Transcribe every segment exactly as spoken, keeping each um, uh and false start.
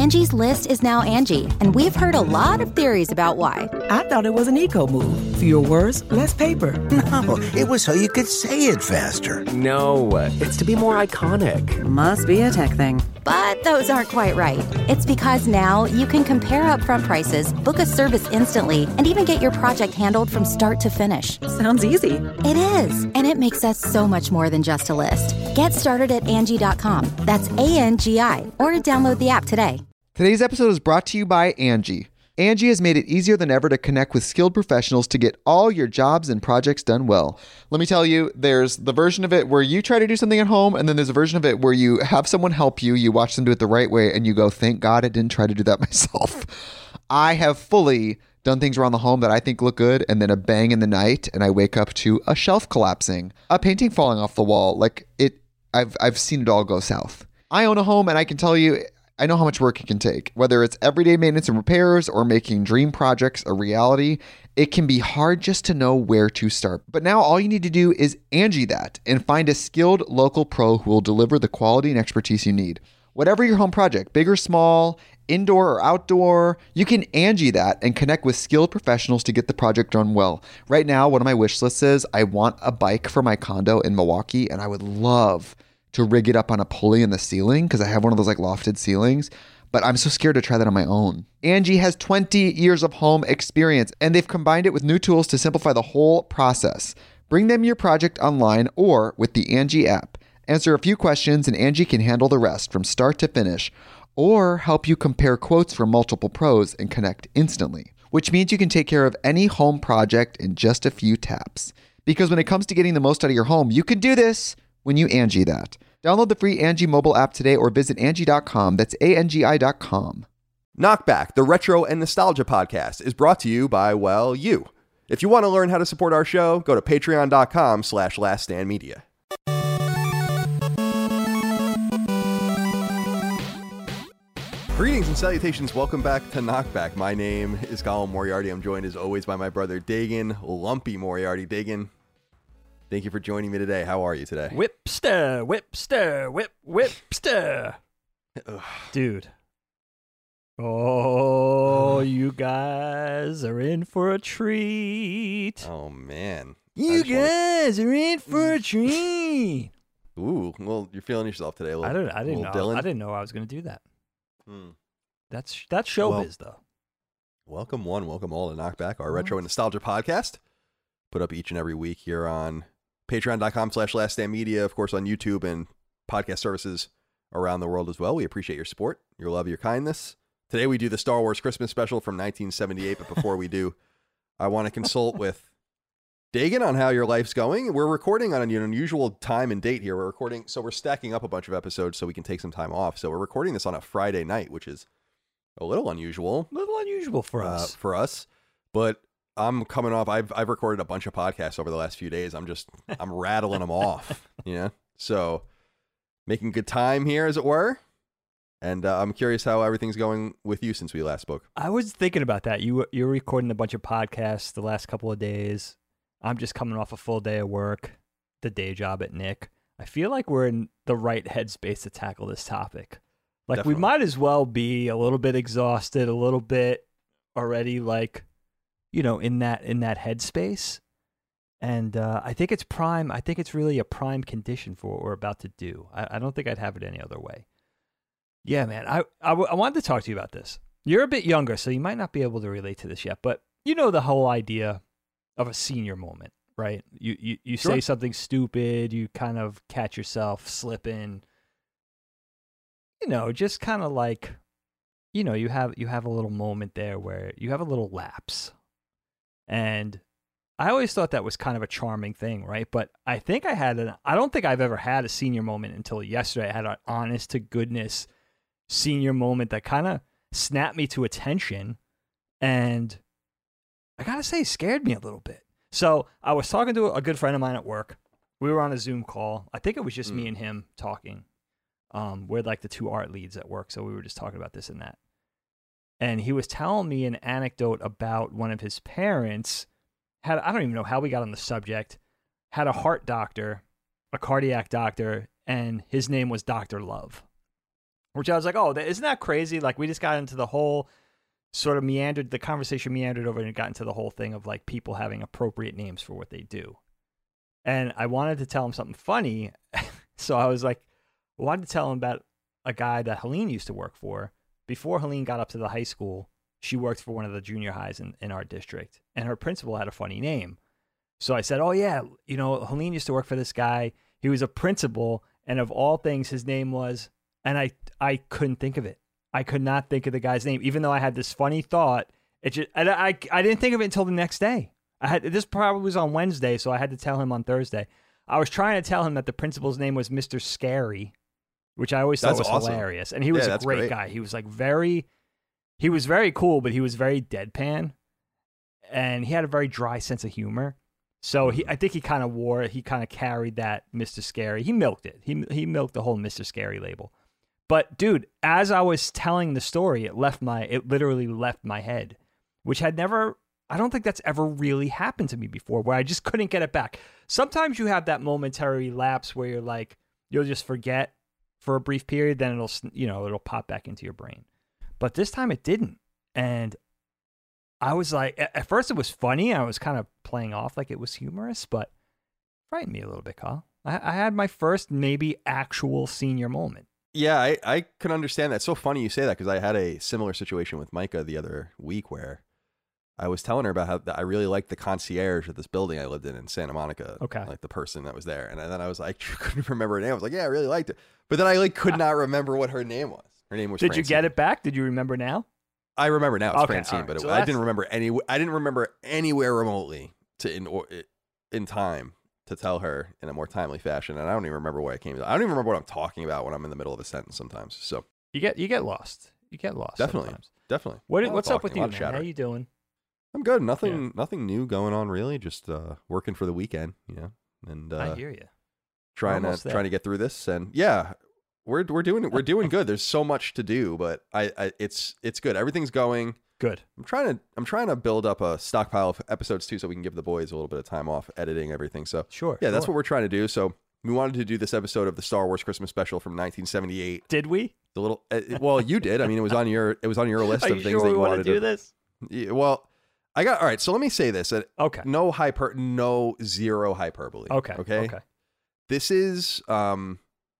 Angie's List is now Angie, and we've heard a lot of theories about why. I thought it was an eco move. Fewer words, less paper. No, it was so you could say it faster. No, it's to be more iconic. Must be a tech thing. But those aren't quite right. It's because now you can compare upfront prices, book a service instantly, and even get your project handled from start to finish. Sounds easy. It is, and it makes us so much more than just a list. Get started at Angie dot com. That's A N G I, or download the app today. Today's episode is brought to you by Angie. Angie has made it easier than ever to connect with skilled professionals to get all your jobs and projects done well. Let me tell you, there's the version of it where you try to do something at home, and then there's a version of it where you have someone help you, you watch them do it the right way, and you go, thank God I didn't try to do that myself. I have fully done things around the home that I think look good, and then a bang in the night, and I wake up to a shelf collapsing, a painting falling off the wall. Like, it, I've I've seen it all go south. I own a home, and I can tell you, I know how much work it can take. Whether it's everyday maintenance and repairs or making dream projects a reality, it can be hard just to know where to start. But now all you need to do is Angie that and find a skilled local pro who will deliver the quality and expertise you need. Whatever your home project, big or small, indoor or outdoor, you can Angie that and connect with skilled professionals to get the project done well. Right now, one of my wish lists is I want a bike for my condo in Milwaukee, and I would love to rig it up on a pulley in the ceiling because I have one of those like lofted ceilings, but I'm so scared to try that on my own. Angie has twenty years of home experience, and they've combined it with new tools to simplify the whole process. Bring them your project online or with the Angie app. Answer a few questions and Angie can handle the rest from start to finish, or help you compare quotes from multiple pros and connect instantly, which means you can take care of any home project in just a few taps. Because when it comes to getting the most out of your home, you can do this when you Angie that. Download the free Angie mobile app today or visit Angie dot com. That's A N G I dot com. Knockback, the retro and nostalgia podcast, is brought to you by, well, you. If you want to learn how to support our show, go to patreon dot com slash last stand media. Greetings and salutations. Welcome back to Knockback. My name is Colin Moriarty. I'm joined as always by my brother Dagan, Lumpy Moriarty. Dagan, thank you for joining me today. How are you today? Whipster, whipster, whip, whipster. Dude. Oh, you guys are in for a treat. Oh, man. You guys wanna... are in for a treat. Ooh, well, you're feeling yourself today a little. I don't. I didn't know. Dylan. I didn't know I was going to do that. Hmm. That's that's showbiz, well, though. Welcome one, welcome all to Knockback, our retro and nostalgia podcast. Put up each and every week here on patreon dot com slash last stand media, of course, on YouTube and podcast services around the world as well. We appreciate your support, your love, your kindness. Today we do the Star Wars Christmas special from nineteen seventy-eight, but before we do, I want to consult with Dagan on how your life's going. We're recording on an unusual time and date here. We're recording, so we're stacking up a bunch of episodes so we can take some time off. So we're recording this on a Friday night, which is a little unusual. A little unusual for us. Uh, for us. But I'm coming off, I've I've recorded a bunch of podcasts over the last few days. I'm just, I'm rattling them off, you know? So making good time here, as it were. And uh, I'm curious how everything's going with you since we last spoke. I was thinking about that. You, you're recording a bunch of podcasts the last couple of days. I'm just coming off a full day of work, the day job at Nick. I feel like we're in the right headspace to tackle this topic. Like, Definitely. We might as well be a little bit exhausted, a little bit already, like, you know, in that in that headspace. And uh, I think it's prime. I think it's really a prime condition for what we're about to do. I, I don't think I'd have it any other way. Yeah, man. I, I, w- I wanted to talk to you about this. You're a bit younger, so you might not be able to relate to this yet. But you know the whole idea of a senior moment, right? You you, you sure. say something stupid, you kind of catch yourself slipping. You know, just kind of like, you know, you have you have a little moment there where you have a little lapse. And I always thought that was kind of a charming thing, right? But I think I had an I don't think I've ever had a senior moment until yesterday. I had an honest to goodness senior moment that kind of snapped me to attention, and I gotta say, scared me a little bit. So I was talking to a good friend of mine at work. We were on a Zoom call. I think it was just mm. me and him talking. Um, we're like the two art leads at work, so we were just talking about this and that. And he was telling me an anecdote about one of his parents had, I don't even know how we got on the subject, had a heart doctor, a cardiac doctor, and his name was Doctor Love. which I was like, oh, isn't that crazy? Like, we just got into the whole sort of meandered, the conversation meandered over and it got into the whole thing of like people having appropriate names for what they do. And I wanted to tell him something funny. So I was like, I wanted to tell him about a guy that Helene used to work for. Before Helene got up to the high school, she worked for one of the junior highs in, in our district. And her principal had a funny name. So I said, oh, yeah, you know, Helene used to work for this guy. He was a principal. And of all things, his name was, and I, I couldn't think of it. I could not think of the guy's name, even though I had this funny thought. It just, I, I, I didn't think of it until the next day. I had this probably was on Wednesday, so I had to tell him on Thursday. I was trying to tell him that the principal's name was Mister Scary, which I always thought That's was awesome. hilarious. And he was Yeah, a that's great, great. guy. He was like very, he was very cool, but he was very deadpan, and he had a very dry sense of humor. So he, I think he kind of wore, he kind of carried that Mister Scary. He milked it. He he milked the whole Mister Scary label. But dude, as I was telling the story, it left my, it literally left my head, which had never, I don't think that's ever really happened to me before, where I just couldn't get it back. Sometimes you have that momentary lapse where you're like, you'll just forget for a brief period, then it'll, you know, it'll pop back into your brain. But this time it didn't. And I was like, at first it was funny. I was kind of playing off like it was humorous, but it frightened me a little bit, Kyle. I, I had my first maybe actual senior moment. Yeah, I, I can understand that. It's so funny you say that because I had a similar situation with Micah the other week where I was telling her about how I really liked the concierge at this building I lived in in Santa Monica. Okay. Like the person that was there. And then I was like, I couldn't remember her name. I was like, yeah, I really liked it. But then I like could not remember what her name was. Her name was Did Francine. you get it back? Did you remember now? I remember now. It's Okay, Francine, all right. but it, So I that's- didn't remember any. I didn't remember anywhere remotely to in or, in time to tell her in a more timely fashion. And I don't even remember what I came to. I don't even remember what I'm talking about when I'm in the middle of a sentence sometimes. So You get you get lost. You get lost. definitely, sometimes. definitely. What A lot of what's up talking, with a you, lot of man? How chattering. you doing? I'm good. Nothing, nothing new going on really. Just uh, working for the weekend, you know, and uh, I hear you. trying to almost there. trying to get through this. And yeah, we're we're doing we're doing good. There's so much to do, but I, I it's it's good. Everything's going. Good. I'm trying to I'm trying to build up a stockpile of episodes too, so we can give the boys a little bit of time off editing everything. So Sure. yeah, that's sure. what we're trying to do. So we wanted to do this episode of the Star Wars Christmas special from nineteen seventy-eight. Did we? The little uh, well, you did. I mean, it was on your it was on your list Are of you things sure that we you want wanted to do this? Yeah, well, I got all right. So let me say this: that Okay. no hyper, no zero hyperbole. Okay. Okay. Okay. This is um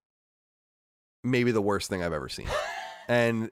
maybe the worst thing I've ever seen, and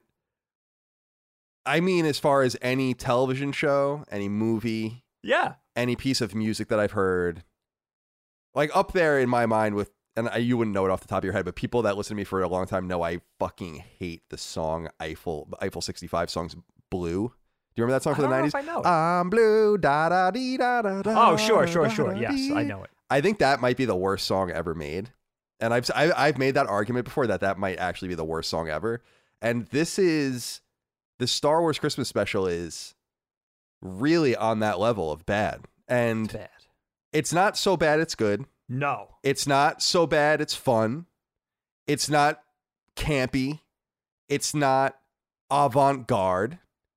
I mean, as far as any television show, any movie, Yeah. any piece of music that I've heard, like up there in my mind with, and I, you wouldn't know it off the top of your head, but people that listen to me for a long time know I fucking hate the song Eiffel, the Eiffel sixty-five song's Blue. Do you remember that song I from the don't know nineties? if I know it. I'm blue, da da dee da da da. Oh, sure, sure, da, sure. da, Yes, dee. I know it. I think that might be the worst song ever made. And I've, I've I've made that argument before that that might actually be the worst song ever. And this is the Star Wars Christmas special is really on that level of bad. And It's bad. it's not so bad it's good. No. It's not so bad it's fun. It's not campy. It's not avant-garde.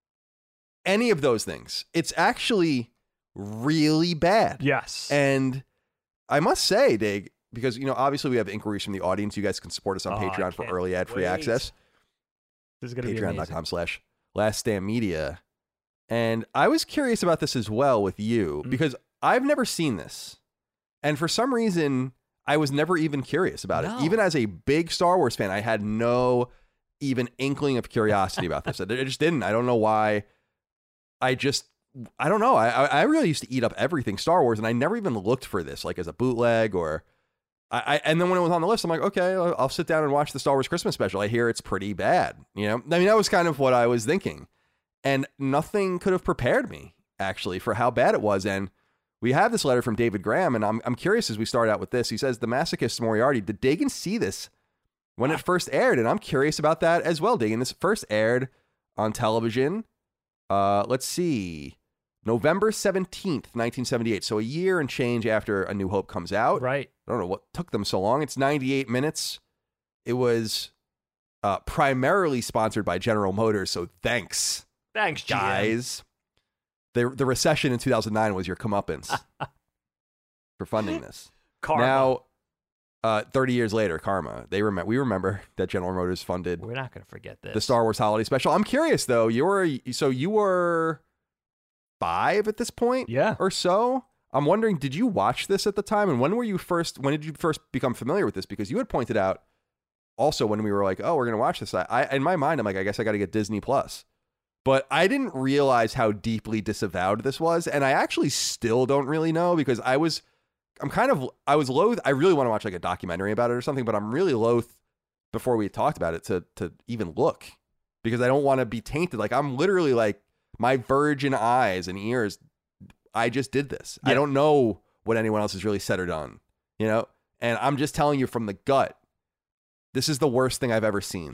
Any of those things. It's actually really bad. Yes. And I must say, Dig, because, you know, obviously we have inquiries from the audience. You guys can support us on Oh, I Patreon for can't early ad free wait. access. This is gonna be Patreon.com amazing. slash Last Stand Media. And I was curious about this as well with you Mm. because I've never seen this. And for some reason, I was never even curious about No. it. Even as a big Star Wars fan, I had no even inkling of curiosity about this. I just didn't. I don't know why. I just, I don't know. I, I I really used to eat up everything Star Wars, and I never even looked for this, like as a bootleg or. I, I and then when it was on the list, I'm like, okay, I'll, I'll sit down and watch the Star Wars Christmas special. I hear it's pretty bad. You know, I mean, that was kind of what I was thinking, and nothing could have prepared me actually for how bad it was. And we have this letter from David Graham, and I'm I'm curious as we start out with this. He says, "The Masochist Moriarty, did Dagan see this when it first aired?" And I'm curious about that as well, Dagan. This first aired on television. Uh, let's see, November seventeenth, nineteen seventy-eight. So a year and change after A New Hope comes out. Right. I don't know what took them so long. It's ninety-eight minutes. It was uh, primarily sponsored by General Motors. So thanks, Thanks, G M. guys. The, the recession in two thousand nine was your comeuppance for funding this. Karma. Now, Uh, thirty years later, Karma. They remember. We remember that General Motors funded We're not going to forget this. the Star Wars Holiday Special. I'm curious though. You were so you were five at this point, Yeah. or so. I'm wondering, did you watch this at the time, and when were you first? When did you first become familiar with this? Because you had pointed out also when we were like, oh, we're gonna watch this. I, I in my mind, I'm like, I guess I got to get Disney Plus. But I didn't realize how deeply disavowed this was, and I actually still don't really know because I was. I'm kind of, I was loath, I really want to watch like a documentary about it or something, but I'm really loath before we talked about it to to even look because I don't want to be tainted. Like I'm literally like my virgin eyes and ears. I just did this. Yeah. I don't know what anyone else has really said or done, you know? And I'm just telling you from the gut, this is the worst thing I've ever seen.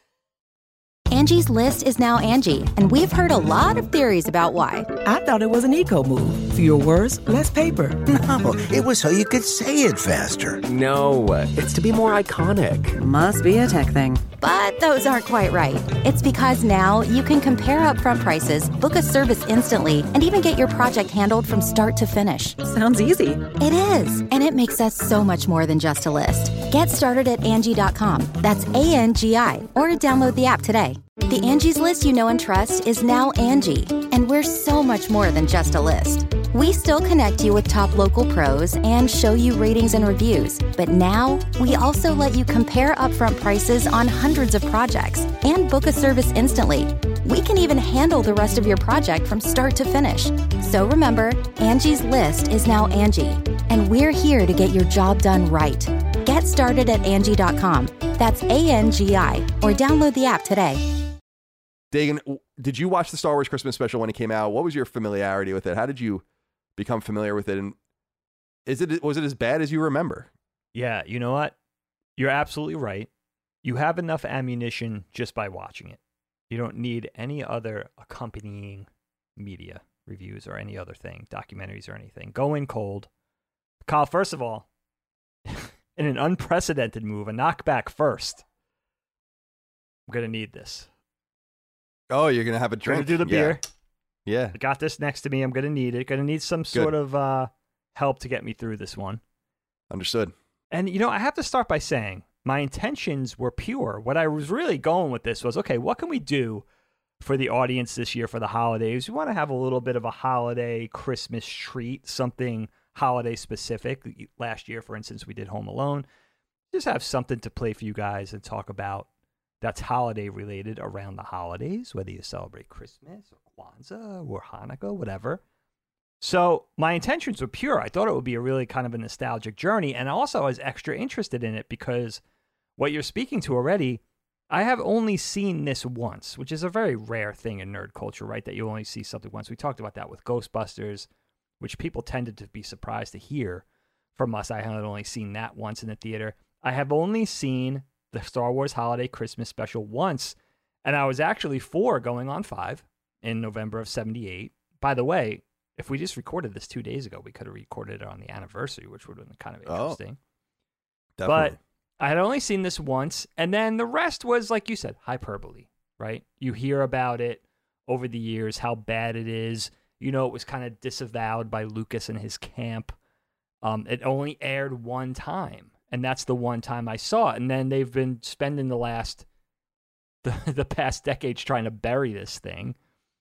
Angie's List is now Angie, and we've heard a lot of theories about why. I thought it was an eco move. Fewer words, less paper. No, it was so you could say it faster. No, it's to be more iconic. Must be a tech thing. But those aren't quite right. It's because now you can compare upfront prices, book a service instantly, and even get your project handled from start to finish. Sounds easy. It is, and it makes us so much more than just a list. Get started at Angie dot com. That's A N G I, or download the app today. The Angie's List you know and trust is now Angie, and we're so much more than just a list. We still connect you with top local pros and show you ratings and reviews, but now we also let you compare upfront prices on hundreds of projects and book a service instantly. We can even handle the rest of your project from start to finish. So remember, Angie's List is now Angie, and we're here to get your job done right. Get started at Angie dot com. That's A N G I, or download the app today. Dagan, did you watch the Star Wars Christmas special when it came out? What was your familiarity with it? How did you become familiar with it? And is it was it as bad as you remember? Yeah, you know what? You're absolutely right. You have enough ammunition just by watching it. You don't need any other accompanying media reviews or any other thing, documentaries or anything. Go in cold. Kyle, first of all, in an unprecedented move, a knockback first. I'm going to need this. Oh, you're gonna have a drink. Going to do the Yeah. beer. Yeah. I got this next to me. I'm going to need it. Going to need some sort Good. of uh, help to get me through this one. Understood. And, you know, I have to start by saying my intentions were pure. What I was really going with this was, okay, what can we do for the audience this year for the holidays? We want to have a little bit of a holiday Christmas treat, something holiday specific. Last year, for instance, we did Home Alone. Just have something to play for you guys and talk about that's holiday related around the holidays, whether you celebrate Christmas or Kwanzaa or Hanukkah, whatever. So my intentions were pure. I thought it would be a really kind of a nostalgic journey. And also I was extra interested in it because what you're speaking to already, I have only seen this once, which is a very rare thing in nerd culture, right? That you only see something once. We talked about that with Ghostbusters, which people tended to be surprised to hear from us. I had only seen that once in the theater. I have only seen the Star Wars Holiday Christmas Special once, and I was actually four going on five in November of seventy-eight. By the way, if we just recorded this two days ago, we could have recorded it on the anniversary, which would have been kind of interesting. Oh, definitely. But I had only seen this once, and then the rest was, like you said, hyperbole, right? You hear about it over the years, how bad it is. You know, it was kind of disavowed by Lucas and his camp. Um, it only aired one time, and that's the one time I saw it. And then they've been spending the last, the, the past decades trying to bury this thing.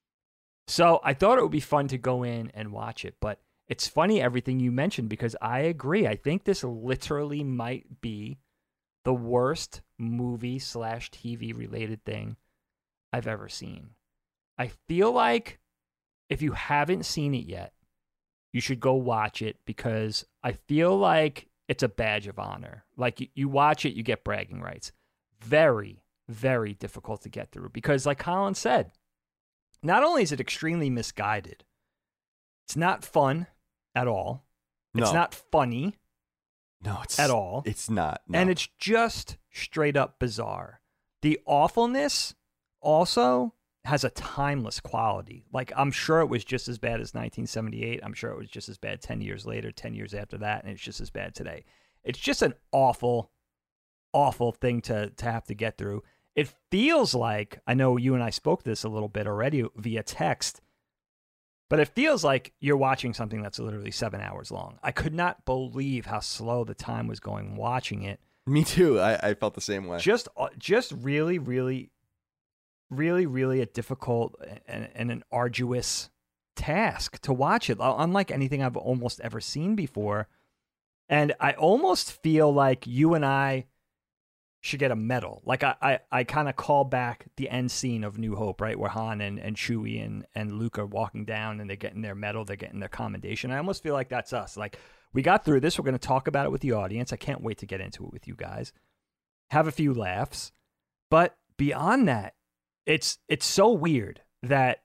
So I thought it would be fun to go in and watch it, but it's funny everything you mentioned because I agree. I think this literally might be the worst movie slash T V related thing I've ever seen. I feel like if you haven't seen it yet, you should go watch it because I feel like it's a badge of honor. Like you, you watch it, you get bragging rights. Very, very difficult to get through because like Colin said, not only is it extremely misguided, it's not fun at all. It's No. not funny No, it's at all. It's not. No. And it's just straight up bizarre. The awfulness also has a timeless quality. Like, I'm sure it was just as bad as nineteen seventy-eight. I'm sure it was just as bad ten years later, ten years after that, and it's just as bad today. It's just an awful, awful thing to, to have to get through. It feels like, I know you and I spoke this a little bit already via text, But it feels like you're watching something that's literally seven hours long. I could not believe how slow the time was going watching it. Me too. I, I felt the same way. Just, just really, really, really, really a difficult and, and an arduous task to watch it, unlike anything I've almost ever seen before. And I almost feel like you and I should get a medal. Like I, I, I kind of call back the end scene of New Hope, right? Where Han and, and Chewie and, and Luke are walking down and they're getting their medal, they're getting their commendation. I almost feel like that's us. Like, we got through this. We're going to talk about it with the audience. I can't wait to get into it with you guys. Have a few laughs. But beyond that, it's it's so weird that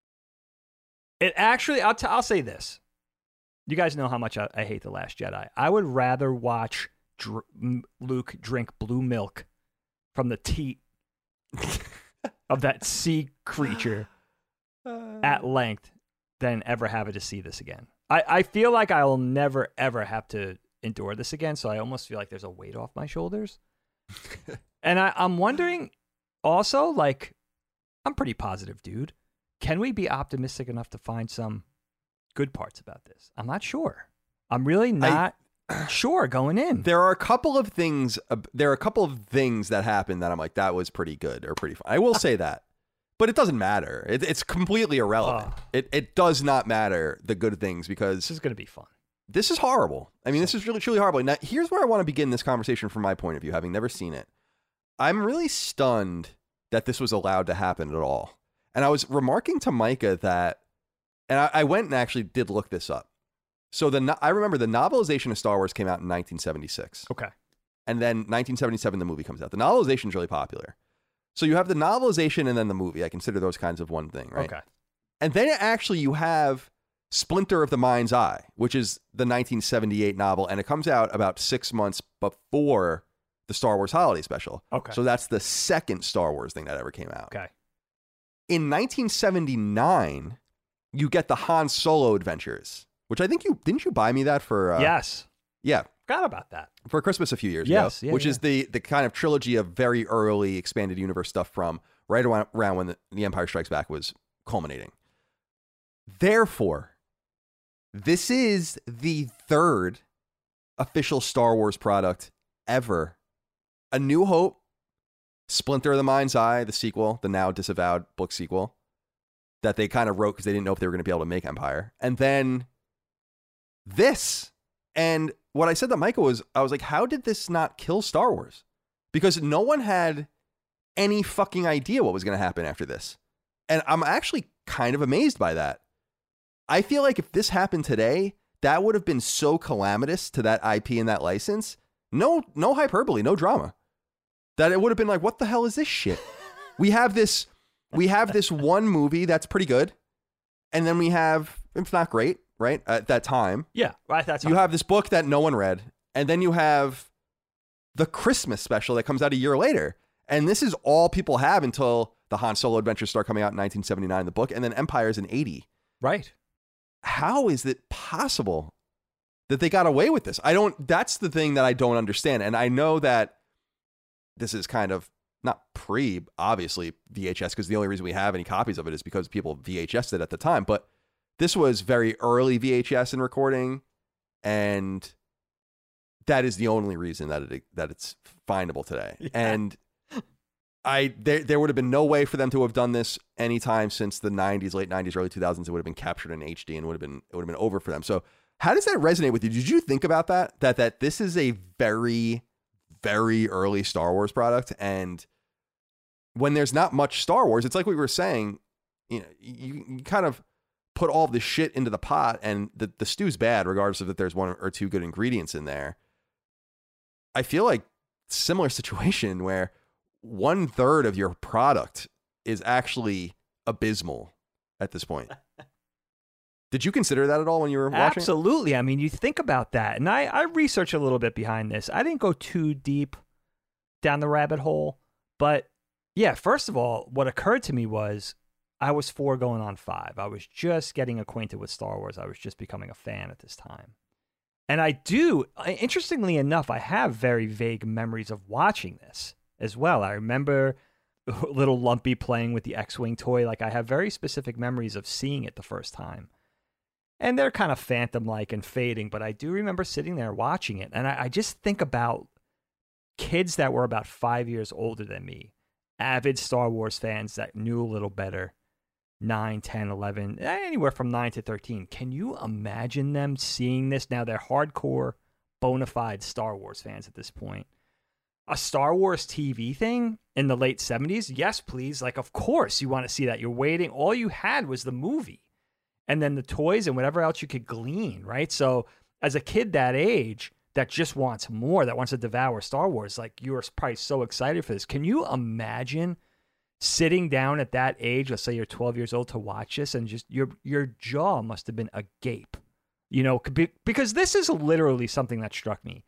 it actually, I'll, t- I'll say this. You guys know how much I, I hate The Last Jedi. I would rather watch Dr- Luke drink blue milk from the teat of that sea creature at length than ever have it to see this again. I, I feel like I will never, ever have to endure this again, so I almost feel like there's a weight off my shoulders. And I, I'm wondering also, like, I'm pretty positive, dude. Can we be optimistic enough to find some good parts about this? I'm not sure. I'm really not I, sure going in. There are a couple of things. Uh, there are a couple of things that happened that I'm like, that was pretty good or pretty fun. I will say that, but it doesn't matter. It, it's completely irrelevant. Oh. It it does not matter the good things because This is going to be fun. This is horrible. I mean, this is really truly horrible. Now, here's where I want to begin this conversation from my point of view, having never seen it. I'm really stunned that this was allowed to happen at all. And I was remarking to Micah that, and I, I went and actually did look this up. So the I remember the novelization of Star Wars came out in nineteen seventy-six. Okay. And then nineteen seventy-seven, the movie comes out. The novelization is really popular. So you have the novelization and then the movie. I consider those kinds of one thing, right? Okay. And then actually you have Splinter of the Mind's Eye, which is the nineteen seventy-eight novel. And it comes out about six months before the Star Wars Holiday Special. Okay. So that's the second Star Wars thing that ever came out. Okay. In nineteen seventy-nine, you get the Han Solo Adventures, which I think you, didn't you buy me that for? Uh, yes. Yeah. Forgot about that. For Christmas a few years yes, ago, yeah, which yeah. is the the kind of trilogy of very early expanded universe stuff from right around, around when the, the Empire Strikes Back was culminating. Therefore, this is the third official Star Wars product ever. A New Hope, Splinter of the Mind's Eye, the sequel, the now disavowed book sequel that they kind of wrote because they didn't know if they were going to be able to make Empire. And then this. And what I said to Michael was, I was like, how did this not kill Star Wars? Because no one had any fucking idea what was going to happen after this. And I'm actually kind of amazed by that. I feel like if this happened today, that would have been so calamitous to that I P and that license. No, no hyperbole, no drama. That it would have been like, what the hell is this shit? we have this, we have this one movie that's pretty good. And then we have, it's not great, right? At that time. Yeah, right. That's You have this book that no one read. And then you have the Christmas special that comes out a year later. And this is all people have until the Han Solo Adventures start coming out in nineteen seventy-nine, the book. And then Empire's in eighty. right. How is it possible that they got away with this? I don't, that's the thing that I don't understand. And I know that this is kind of not pre, obviously, V H S, because the only reason we have any copies of it is because people V H S'd it at the time. But this was very early V H S in recording. And that is the only reason that it that it's findable today. Yeah. And I there there would have been no way for them to have done this anytime since the nineties, late nineties, early two thousands. It would have been captured in H D and would have been it would have been over for them. So how does that resonate with you? Did you think about that? That that this is a very, very early Star Wars product, and when there's not much Star Wars, it's like we were saying, you know, you, you kind of put all the shit into the pot, and the the stew's bad, regardless of that there's one or two good ingredients in there. I feel like similar situation where one third of your product is actually abysmal at this point. Did you consider that at all when you were watching? Absolutely. I mean, you think about that. And I, I researched a little bit behind this. I didn't go too deep down the rabbit hole. But yeah, first of all, what occurred to me was I was four going on five. I was just getting acquainted with Star Wars. I was just becoming a fan at this time. And I do, interestingly enough, I have very vague memories of watching this as well. I remember little Lumpy playing with the X-Wing toy. Like, I have very specific memories of seeing it the first time. And they're kind of phantom-like and fading, but I do remember sitting there watching it. And I, I just think about kids that were about five years older than me, avid Star Wars fans that knew a little better, nine, ten, eleven, anywhere from nine to thirteen. Can you imagine them seeing this? Now, they're hardcore, bona fide Star Wars fans at this point. A Star Wars T V thing in the late seventies? Yes, please. Like, of course you want to see that. You're waiting. All you had was the movie and then the toys and whatever else you could glean, right? So as a kid that age that just wants more, that wants to devour Star Wars, like, you're probably so excited for this. Can you imagine sitting down at that age, let's say you're twelve years old, to watch this and just your your jaw must have been agape, you know, because this is literally something that struck me.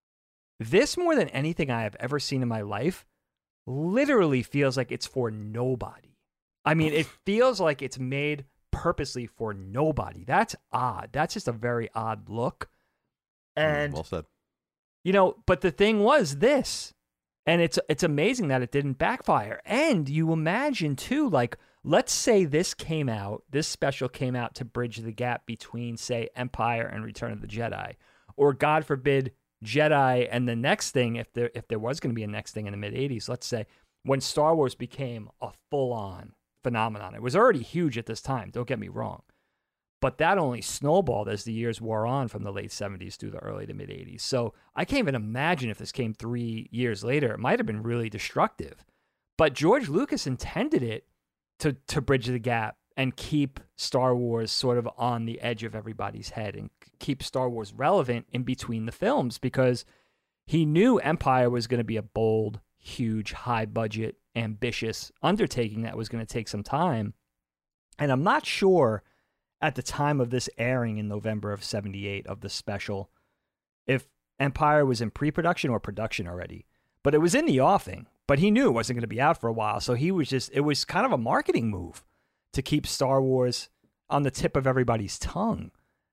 This, more than anything I have ever seen in my life, literally feels like it's for nobody. I mean, it feels like it's made purposely for nobody. That's odd. That's just a very odd look. And, well said. You know, but the thing was this, and it's it's amazing that it didn't backfire. And you imagine, too, like, let's say this came out, this special came out to bridge the gap between, say, Empire and Return of the Jedi. Or, God forbid, Jedi and the next thing, if there if there was going to be a next thing in the mid-eighties, let's say, when Star Wars became a full-on phenomenon. It was already huge at this time, don't get me wrong. But that only snowballed as the years wore on from the late seventies through the early to mid-eighties. So I can't even imagine if this came three years later. It might have been really destructive. But George Lucas intended it to, to bridge the gap and keep Star Wars sort of on the edge of everybody's head and keep Star Wars relevant in between the films, because he knew Empire was going to be a bold, huge, high-budget, ambitious undertaking that was going to take some time. And I'm not sure at the time of this airing in November of seventy-eight of the special if Empire was in pre-production or production already. But it was in the offing. But he knew it wasn't going to be out for a while. So he was just, it was kind of a marketing move to keep Star Wars on the tip of everybody's tongue.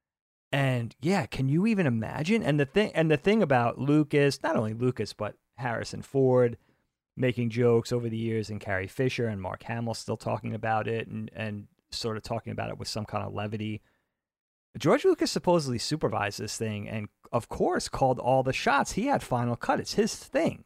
And yeah, can you even imagine? And the thing, and the thing about Lucas, not only Lucas, but Harrison Ford making jokes over the years, and Carrie Fisher and Mark Hamill still talking about it and, and sort of talking about it with some kind of levity. George Lucas supposedly supervised this thing and, of course, called all the shots. He had final cut. It's his thing.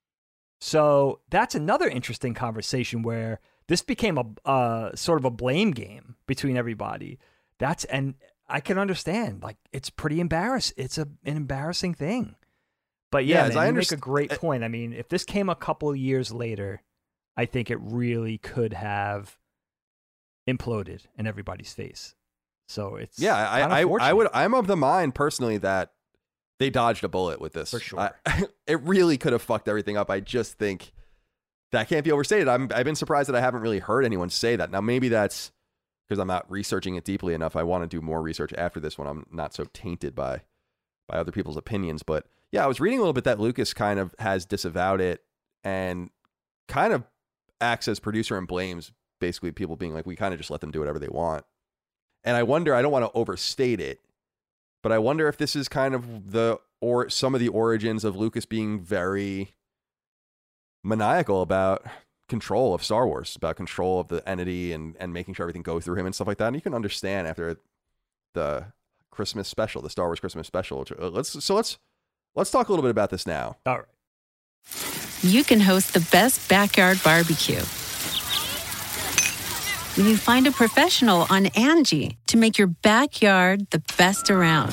So that's another interesting conversation where this became a uh, sort of a blame game between everybody. That's, and I can understand, like, it's pretty embarrassing. It's a, an embarrassing thing. But yeah, yeah man, you make a great point. I mean, if this came a couple years later, I think it really could have imploded in everybody's face. So it's yeah. I I, I would. I'm of the mind personally that they dodged a bullet with this. For sure, I, it really could have fucked everything up. I just think that can't be overstated. I'm I've been surprised that I haven't really heard anyone say that. Now maybe that's because I'm not researching it deeply enough. I want to do more research after this when I'm not so tainted by by other people's opinions. But yeah, I was reading a little bit that Lucas kind of has disavowed it and kind of acts as producer and blames basically people being like, we kind of just let them do whatever they want. And I wonder, I don't want to overstate it, but I wonder if this is kind of the, or some of the origins of Lucas being very maniacal about control of Star Wars, about control of the entity and, and making sure everything goes through him and stuff like that. And you can understand after the Christmas special, the Star Wars Christmas special. Which, uh, let's, so let's, let's talk a little bit about this now. All right. You can host the best backyard barbecue when you find a professional on Angie to make your backyard the best around.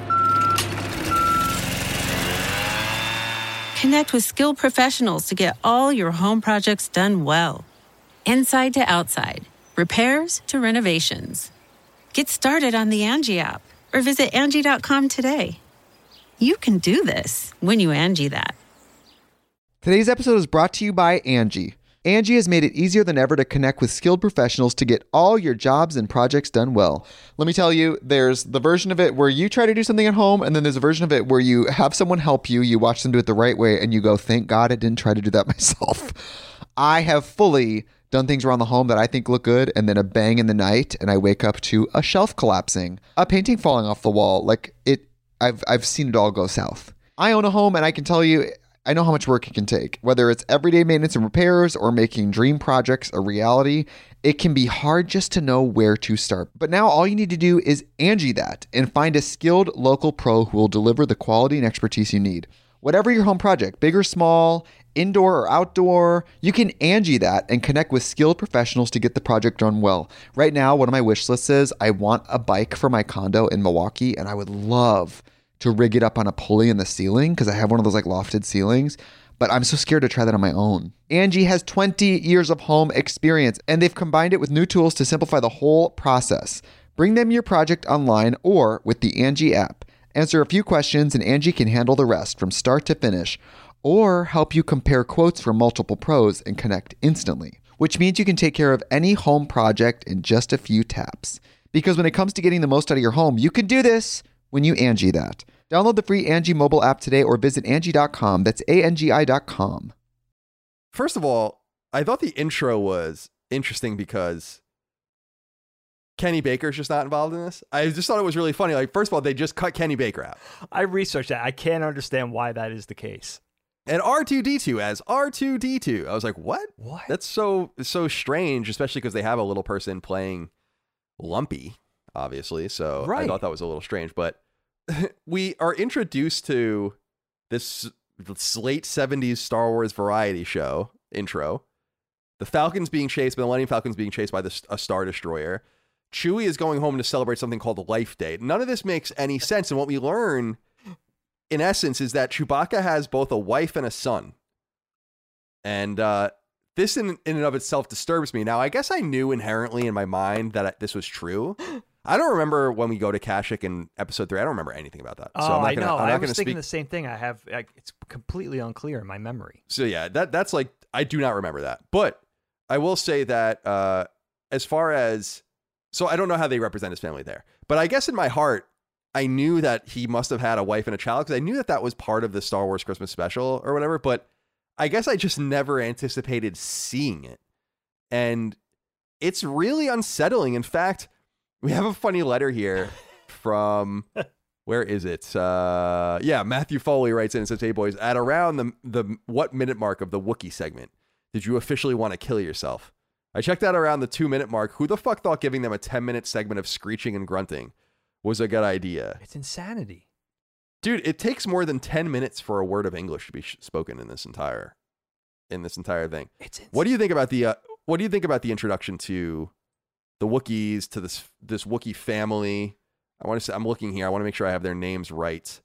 Connect with skilled professionals to get all your home projects done well. Inside to outside, repairs to renovations. Get started on the Angie app or visit Angie dot com today. You can do this when you Angie that. Today's episode is brought to you by Angie. Angie has made it easier than ever to connect with skilled professionals to get all your jobs and projects done well. Let me tell you, there's the version of it where you try to do something at home, and then there's a version of it where you have someone help you, you watch them do it the right way, and you go, thank God I didn't try to do that myself. I have fully done things around the home that I think look good, and then a bang in the night, and I wake up to a shelf collapsing, a painting falling off the wall. Like, it, I've I've seen it all go south. I own a home, and I can tell you, I know how much work it can take. Whether it's everyday maintenance and repairs or making dream projects a reality, it can be hard just to know where to start. But now all you need to do is Angie that and find a skilled local pro who will deliver the quality and expertise you need. Whatever your home project, big or small, indoor or outdoor, you can Angie that and connect with skilled professionals to get the project done well. Right now, one of my wish lists is I want a bike for my condo in Milwaukee, and I would love to rig it up on a pulley in the ceiling because I have one of those like lofted ceilings, but I'm so scared to try that on my own. Angie has twenty years of home experience, and they've combined it with new tools to simplify the whole process. Bring them your project online or with the Angie app. Answer a few questions and Angie can handle the rest from start to finish, or help you compare quotes from multiple pros and connect instantly, which means you can take care of any home project in just a few taps. Because when it comes to getting the most out of your home, you can do this when you Angie that. Download the free Angie mobile app today or visit Angie dot com. That's A N G I dot com. First of all, I thought the intro was interesting because Kenny Baker's just not involved in this. I just thought it was really funny. Like, first of all, they just cut Kenny Baker out. I researched that. I can't understand why that is the case. And R two D two as R two D two. I was like, what? What? That's so so strange, especially because they have a little person playing Lumpy, obviously. So right. I thought that was a little strange. But we are introduced to this, this late seventies Star Wars variety show intro. The Falcon's being chased, the Millennium Falcon's being chased by the, a Star Destroyer. Chewie is going home to celebrate something called the Life Day. None of this makes any sense. And what we learn, in essence, is that Chewbacca has both a wife and a son. And uh, this in, in and of itself disturbs me. Now, I guess I knew inherently in my mind that I, this was true. I don't remember when we go to Kashyyyk in episode three. I don't remember anything about that. Oh, so I'm not I gonna, know. I'm not I was speak. thinking the same thing. I have, like, it's completely unclear in my memory. So yeah, that that's like, I do not remember that. But I will say that uh, as far as, so I don't know how they represent his family there. But I guess in my heart, I knew that he must have had a wife and a child because I knew that that was part of the Star Wars Christmas special or whatever. But I guess I just never anticipated seeing it. And it's really unsettling. In fact, we have a funny letter here from, where is it? Uh, yeah, Matthew Foley writes in and says, hey, boys, at around the, the what minute mark of the Wookiee segment, did you officially want to kill yourself? I checked out around the two minute mark. Who the fuck thought giving them a ten minute segment of screeching and grunting was a good idea? It's insanity. Dude, it takes more than ten minutes for a word of English to be sh- spoken in this entire in this entire thing. It's insane. What do you think about the uh, what do you think about the introduction to the Wookiees, to this this Wookiee family? I want to say, I'm looking here. I want to make sure I have their names right.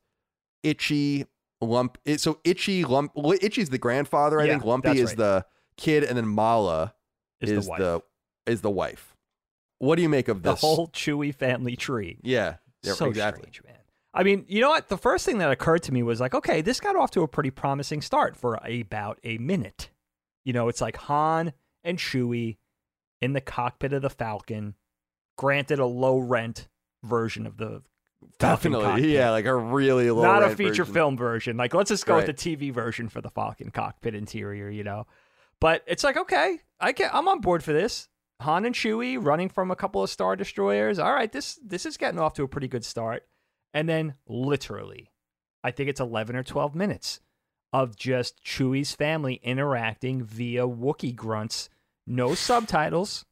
Itchy, Lump. It, so Itchy, Lump. Itchy's the grandfather, I Yeah, think. Lumpy that's is right. the kid, and then Mala Is, is the wife. the is the wife. What do you make of The this? whole Chewie family tree. Yeah, yeah, so exactly. strange, man. I mean, you know what? The first thing that occurred to me was like, okay, this got off to a pretty promising start for about a minute. You know, it's like Han and Chewie in the cockpit of the Falcon, granted a low rent version of the Falcon Definitely, cockpit. yeah, like a really low, Not a rent feature version. film version. Like, let's just go Right. with the T V version for the Falcon cockpit interior, you know? But it's like, okay, I can, I'm on board for this. Han and Chewie running from a couple of Star Destroyers. All right, this this is getting off to a pretty good start. And then literally, I think it's eleven or twelve minutes of just Chewie's family interacting via Wookiee grunts. No subtitles.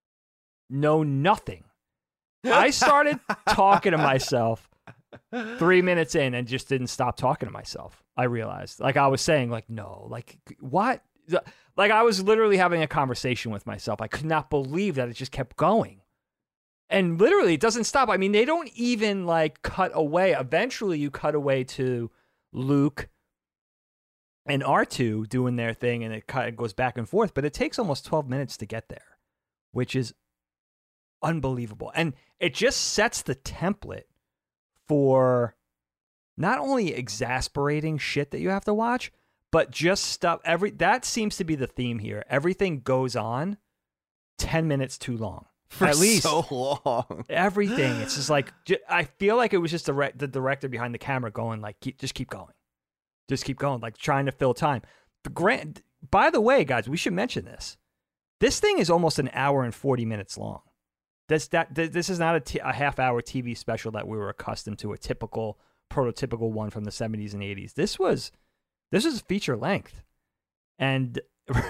No nothing. I started talking to myself three minutes in and just didn't stop talking to myself. I realized, like I was saying, like, no, like what? Like I was literally having a conversation with myself. I could not believe that it just kept going. And literally it doesn't stop. I mean, they don't even like cut away. Eventually you cut away to Luke and R two doing their thing and it kind of goes back and forth, but it takes almost twelve minutes to get there, which is unbelievable. And it just sets the template for not only exasperating shit that you have to watch, but just stuff. Every that seems to be the theme here. Everything goes on ten minutes too long. For At least so long. Everything. It's just like I feel like it was just the re- the director behind the camera going like, keep, just keep going, just keep going, like trying to fill time. The grand. By the way, guys, we should mention this. This thing is almost an hour and forty minutes long. This that this is not a, t- a half hour T V special that we were accustomed to, a typical prototypical one from the seventies and eighties. This was This is feature length. And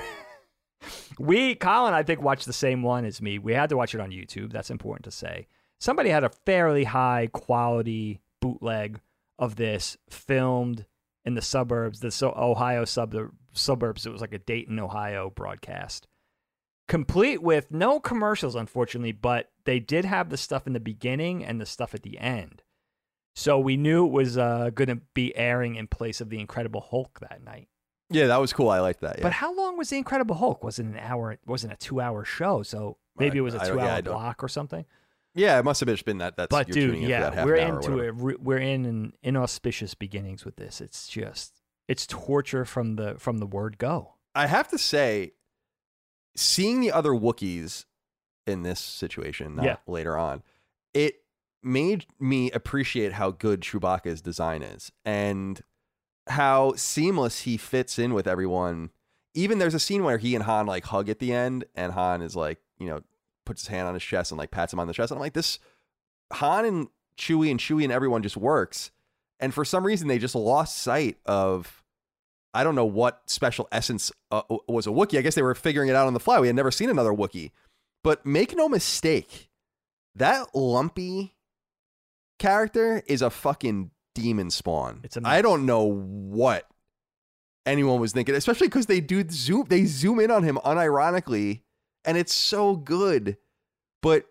we, Colin, I think, watched the same one as me. We had to watch it on YouTube. That's important to say. Somebody had a fairly high quality bootleg of this filmed in the suburbs, the so- Ohio sub- suburbs. It was like a Dayton, Ohio broadcast. Complete with no commercials, unfortunately, but they did have the stuff in the beginning and the stuff at the end. So we knew it was uh, going to be airing in place of The Incredible Hulk that night. Yeah, that was cool. I liked that. Yeah. But how long was The Incredible Hulk? Was it an hour? It wasn't a two-hour show, so maybe it was a two-hour yeah, block or something. Yeah, it must have just been that. That's but you're dude, tuning in yeah, for that half we're an hour into it. We're in an inauspicious beginnings with this. It's just it's torture from the from the word go. I have to say, seeing the other Wookiees in this situation, not yeah. later on, it made me appreciate how good Chewbacca's design is and how seamless he fits in with everyone. Even there's a scene where he and Han like hug at the end, and Han is like, you know, puts his hand on his chest and like pats him on the chest. And I'm like, this Han and Chewie and Chewie and everyone just works. And for some reason, they just lost sight of, I don't know what special essence uh, was a Wookiee. I guess they were figuring it out on the fly. We had never seen another Wookiee. But make no mistake, that lumpy character is a fucking demon spawn. It's a I don't know what anyone was thinking, especially because they do zoom, they zoom in on him unironically, and it's so good. But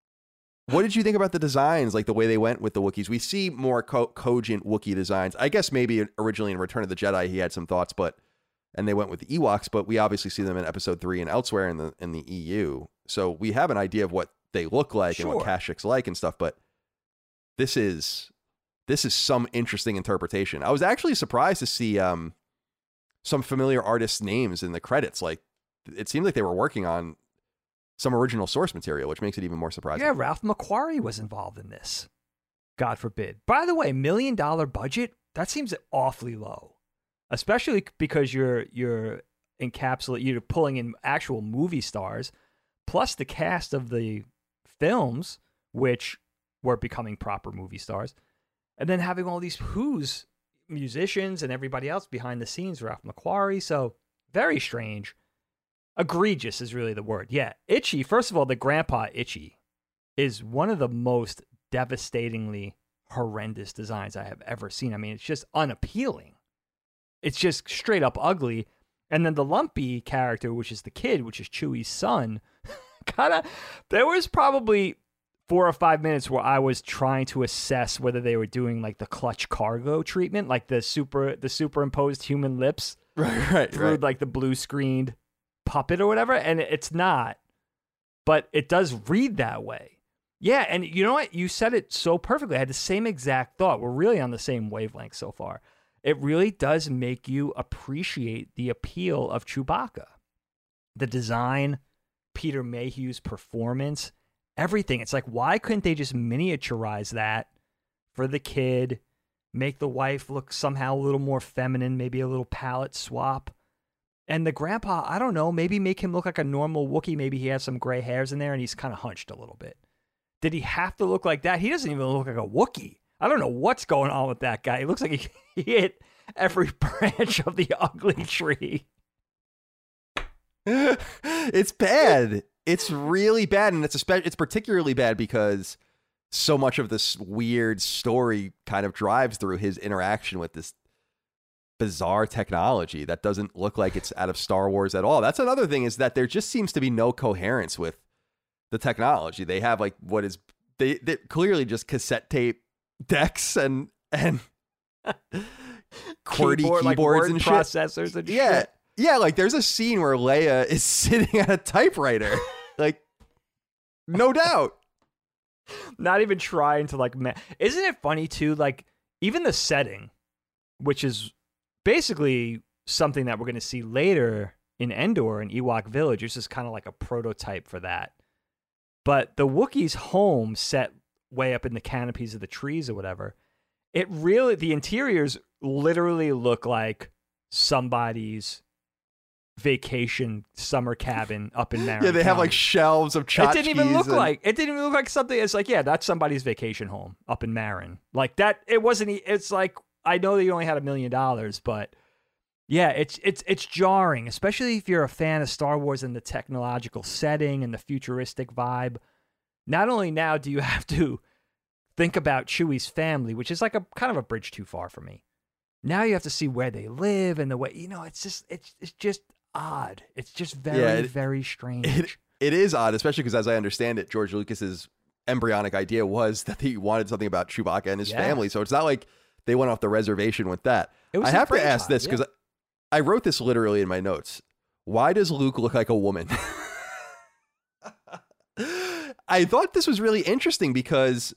what did you think about the designs, like the way they went with the Wookiees? We see more co- cogent Wookiee designs. I guess maybe originally in Return of the Jedi he had some thoughts, but and they went with the Ewoks, but we obviously see them in Episode three and elsewhere in the in the E U. So we have an idea of what they look like sure. and what Kashyk's like and stuff, but this is this is some interesting interpretation. I was actually surprised to see um, some familiar artists' names in the credits. Like, it seemed like they were working on some original source material, which makes it even more surprising. Yeah, Ralph McQuarrie was involved in this. God forbid. By the way, million dollar budget, that seems awfully low. Especially because you're you're encapsulating, you're pulling in actual movie stars, plus the cast of the films, which were becoming proper movie stars, and then having all these Who's musicians and everybody else behind the scenes, Ralph McQuarrie. So very strange. Egregious is really the word. Yeah, Itchy. First of all, the grandpa Itchy is one of the most devastatingly horrendous designs I have ever seen. I mean, it's just unappealing. It's just straight up ugly. And then the lumpy character, which is the kid, which is Chewie's son, kind of, there was probably four or five minutes where I was trying to assess whether they were doing like the clutch cargo treatment, like the super, the superimposed human lips right, right, through right. like the blue screened puppet or whatever. And it's not, but it does read that way. Yeah. And you know what? You said it so perfectly. I had the same exact thought. We're really on the same wavelength so far. It really does make you appreciate the appeal of Chewbacca. The design, Peter Mayhew's performance, everything. It's like, why couldn't they just miniaturize that for the kid, make the wife look somehow a little more feminine, maybe a little palette swap? And the grandpa, I don't know, maybe make him look like a normal Wookiee. Maybe he has some gray hairs in there and he's kind of hunched a little bit. Did he have to look like that? He doesn't even look like a Wookiee. I don't know what's going on with that guy. He looks like he hit every branch of the ugly tree. It's bad. It's really bad, and it's a spe- it's particularly bad because so much of this weird story kind of drives through his interaction with this bizarre technology that doesn't look like it's out of Star Wars at all. That's another thing, is that there just seems to be no coherence with the technology. They have like what is they they clearly just cassette tape decks and and QWERTY Keyboard, keyboards like word and processors shit. and yeah, shit. Yeah, like there's a scene where Leia is sitting at a typewriter. Like, no doubt. Not even trying to like, ma- isn't it funny too? Like, even the setting, which is basically something that we're going to see later in Endor and Ewok Village, is just kind of like a prototype for that. But the Wookiees' home set way up in the canopies of the trees or whatever, it really, the interiors literally look like somebody's vacation summer cabin up in Marin. Yeah, they County. have like shelves of tchotchkes. It didn't even look and... like it didn't even look like something. It's like, yeah, that's somebody's vacation home up in Marin. Like that. It wasn't. It's like, I know that you only had a million dollars, but Yeah, it's it's it's jarring, especially if you're a fan of Star Wars and the technological setting and the futuristic vibe. Not only now do you have to think about Chewie's family, which is like a kind of a bridge too far for me. Now you have to see where they live and the way, you know, it's just it's it's just odd. It's just very Yeah, it- very strange. It, it is odd, especially because, as I understand it, George Lucas's embryonic idea was that he wanted something about Chewbacca and his Yeah. family. So it's not like they went off the reservation with that. It was I the have to ask franchise, this yeah. because I, I wrote this literally in my notes. Why does Luke look like a woman? I thought this was really interesting because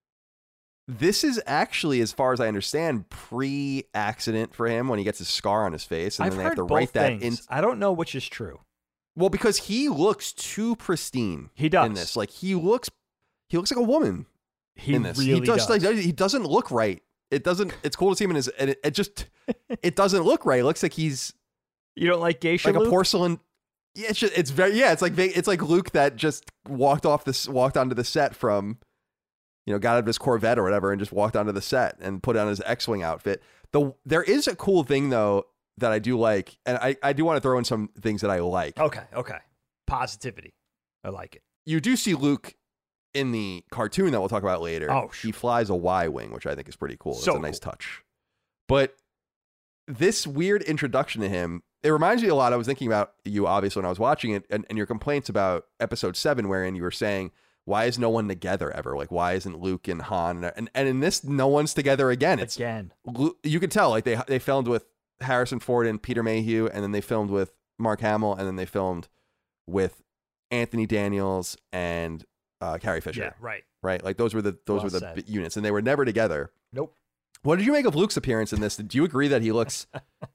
this is actually, as far as I understand, pre-accident for him when he gets his scar on his face, and I've then they heard have to both write that things. in. I don't know which is true. Well, because he looks too pristine. He does. in this. Like he looks, he looks like a woman He in this. really he does. does. Like, he doesn't look right. It doesn't. It's cool to see him in his. And it, it just, it doesn't look right. It looks like he's You don't like geisha like Luke? a porcelain. Yeah, it's just, it's very yeah. It's like it's like Luke that just walked off this walked onto the set from, you know, got out of his Corvette or whatever and just walked onto the set and put on his X-wing outfit. The there is a cool thing though that I do like, and I I do want to throw in some things that I like. Okay, okay. Positivity. I like it. You do see Luke in the cartoon that we'll talk about later. Oh, he flies a Y-wing, which I think is pretty cool. It's So a nice cool. touch. But this weird introduction to him, it reminds me a lot. I was thinking about you, obviously, when I was watching it, and, and your complaints about episode seven, wherein you were saying, why is no one together ever? Like, why isn't Luke and Han? And and in this, no one's together again. It's Again. Lu- you could tell, like, they they filmed with Harrison Ford and Peter Mayhew, and then they filmed with Mark Hamill, and then they filmed with Anthony Daniels and uh, Carrie Fisher. Yeah, right. Right? Like, those were the those Well were the said. b- units, and they were never together. Nope. What did you make of Luke's appearance in this? Do you agree that he looks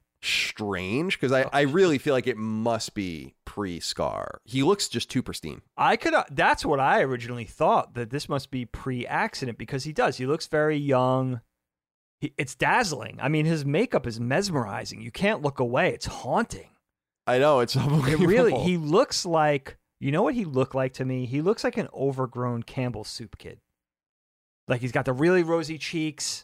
strange? Because I, I really feel like it must be pre-Scar. He looks just too pristine. I could. Uh, that's what I originally thought, that this must be pre-accident, because he does. He looks very young. He, it's dazzling. I mean, his makeup is mesmerizing. You can't look away. It's haunting. I know, it's It unbelievable. really. He looks like. You know what he looked like to me? He looks like an overgrown Campbell's soup kid. Like, he's got the really rosy cheeks,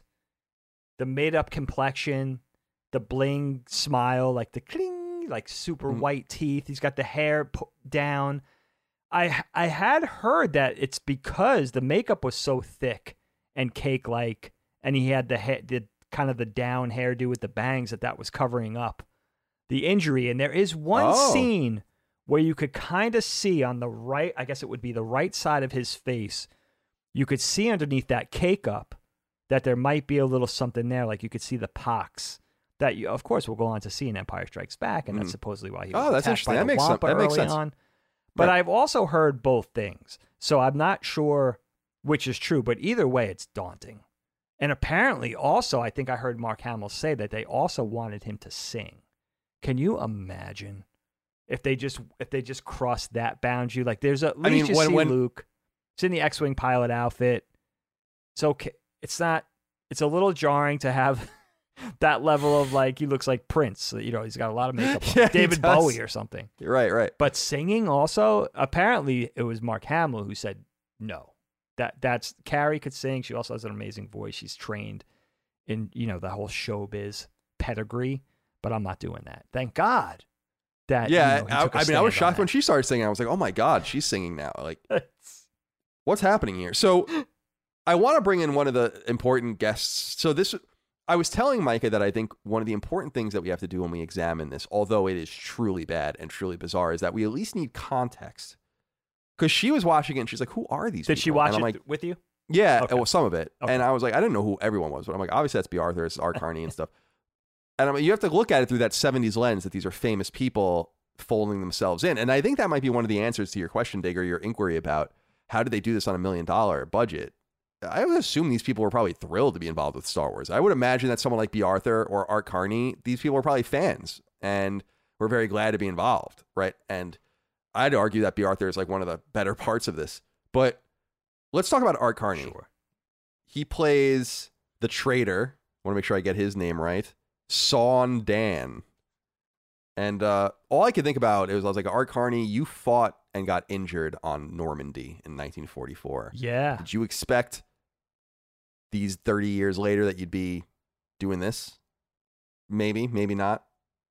the made-up complexion, the bling smile, like the cling, like super Mm. white teeth. He's got the hair pu- down. I I had heard that it's because the makeup was so thick and cake-like, and he had the ha- the kind of the down hairdo with the bangs, that that was covering up the injury. And there is one Oh. scene where you could kind of see on the right, I guess it would be the right side of his face, you could see underneath that cake up that there might be a little something there. Like, you could see the pox that you, of course, we'll go on to see in Empire Strikes Back, and that's Mm. supposedly why he Oh, was that's attacked by interesting. That the makes sen- Wampa that makes early sense. on. But Right. I've also heard both things, so I'm not sure which is true. But either way, it's daunting. And apparently, also, I think I heard Mark Hamill say that they also wanted him to sing. Can you imagine if they just if they just crossed that boundary? Like, there's a, at least I mean, you when- see when- Luke. It's in the X-wing pilot outfit. It's okay. It's not. It's a little jarring to have that level of, like, he looks like Prince. You know, he's got a lot of makeup on. Yeah, he David does. Bowie or something. Right, right. But singing also, apparently it was Mark Hamill who said no. That that's Carrie could sing. She also has an amazing voice. She's trained in, you know, the whole showbiz pedigree. But I'm not doing that. Thank God. That Yeah, you know, he I, took a I mean, I stand was on shocked that. when she started singing. I was like, oh my God, she's singing now. Like, It's- what's happening here? So I want to bring in one of the important guests. So this, I was telling Micah that I think one of the important things that we have to do when we examine this, although it is truly bad and truly bizarre, is that we at least need context. Because she was watching it and she's like, who are these Did people? she watch and it I'm like, with you? yeah, Okay. well, some of it. Okay. And I was like, I didn't know who everyone was, but I'm like, obviously that's B. Arthur, it's Art Carney and stuff. And I'm like, you have to look at it through that seventies lens that these are famous people folding themselves in. And I think that might be one of the answers to your question, Digger, your inquiry about how did they do this on a million dollar budget. I would assume these people were probably thrilled to be involved with Star Wars. I would imagine that someone like B. Arthur or Art Carney, these people were probably fans and were very glad to be involved, right? And I'd argue that B. Arthur is like one of the better parts of this. But let's talk about Art Carney. Sure. He plays the traitor. I want to make sure I get his name right. Sawn Dan. And uh, all I could think about is I was like, Art Carney, you fought and got injured on Normandy in nineteen forty-four. Yeah. Did you expect these thirty years later that you'd be doing this? Maybe, maybe not.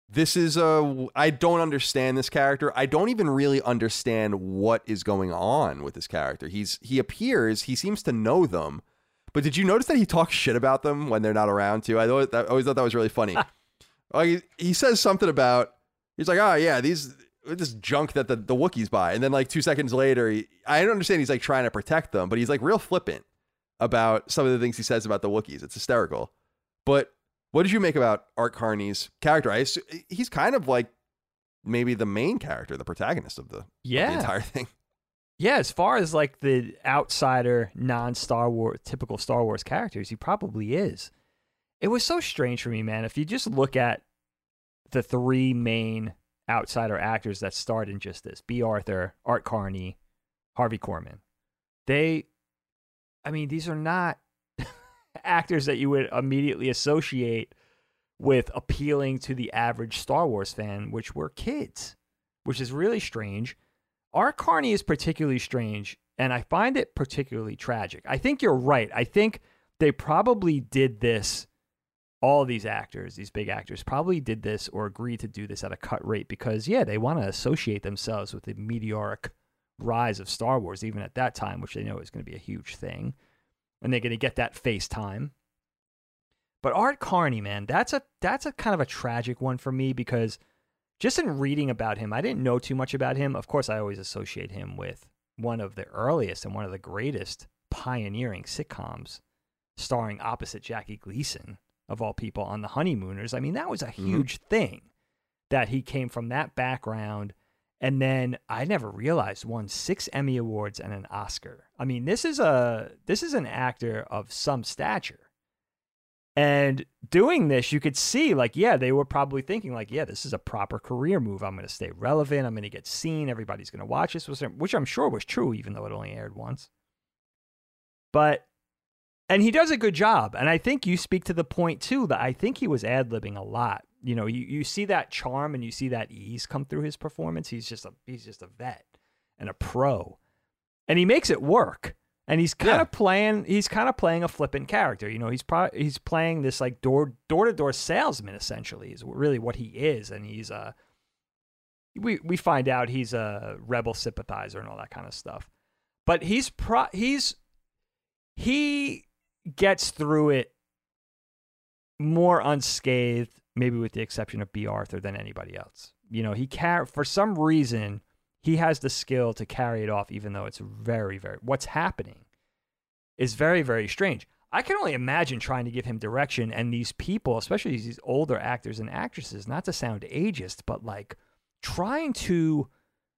this is a, I don't understand this character. I don't even really understand what is going on with this character. He's, he appears, he seems to know them, but did you notice that he talks shit about them when they're not around too? I always, I always thought that was really funny. Like he, he says something about, he's like, oh yeah, these, this junk that the, the Wookiees buy. And then like two seconds later, he, I don't understand. He's like trying to protect them, but he's like real flippant about some of the things he says about the Wookiees. It's hysterical. But what did you make about Art Carney's character? I assume, he's kind of like maybe the main character, the protagonist of the, yeah. of the entire thing. Yeah, as far as like the outsider, non-Star Wars, typical Star Wars characters, he probably is. It was so strange for me, man. If you just look at the three main outsider actors that starred in just this, B. Arthur, Art Carney, Harvey Korman, they, I mean, these are not actors that you would immediately associate with appealing to the average Star Wars fan, which were kids, which is really strange. Art Carney is particularly strange, and I find it particularly tragic. I think you're right. I think they probably did this, all these actors, these big actors, probably did this or agreed to do this at a cut rate because, yeah, they want to associate themselves with the meteoric rise of Star Wars, even at that time, which they know is going to be a huge thing. And they're going to get that face time. But Art Carney, man, that's a that's a kind of a tragic one for me because just in reading about him, I didn't know too much about him. Of course, I always associate him with one of the earliest and one of the greatest pioneering sitcoms starring opposite Jackie Gleason, of all people, on The Honeymooners. I mean, that was a huge mm-hmm. thing that he came from that background. And then I never realized won six Emmy Awards and an Oscar. I mean, this is a this is an actor of some stature. And doing this, you could see, like, yeah, they were probably thinking, like, yeah, this is a proper career move. I'm going to stay relevant. I'm going to get seen. Everybody's going to watch this, which I'm sure was true, even though it only aired once. But, and he does a good job. And I think you speak to the point, too, that I think he was ad-libbing a lot. You know, you, you see that charm and you see that ease come through his performance. He's just a he's just a vet and a pro, and he makes it work. And he's kind yeah. of playing he's kind of playing a flippant character. You know, he's pro, he's playing this like door door to door salesman essentially is really what he is. And he's uh we we find out he's a rebel sympathizer and all that kind of stuff. But he's pro he's he gets through it more unscathed, maybe with the exception of B. Arthur, than anybody else. You know, he car- for some reason, he has the skill to carry it off, even though it's very, very, what's happening is very, very strange. I can only imagine trying to give him direction, and these people, especially these older actors and actresses, not to sound ageist, but like trying to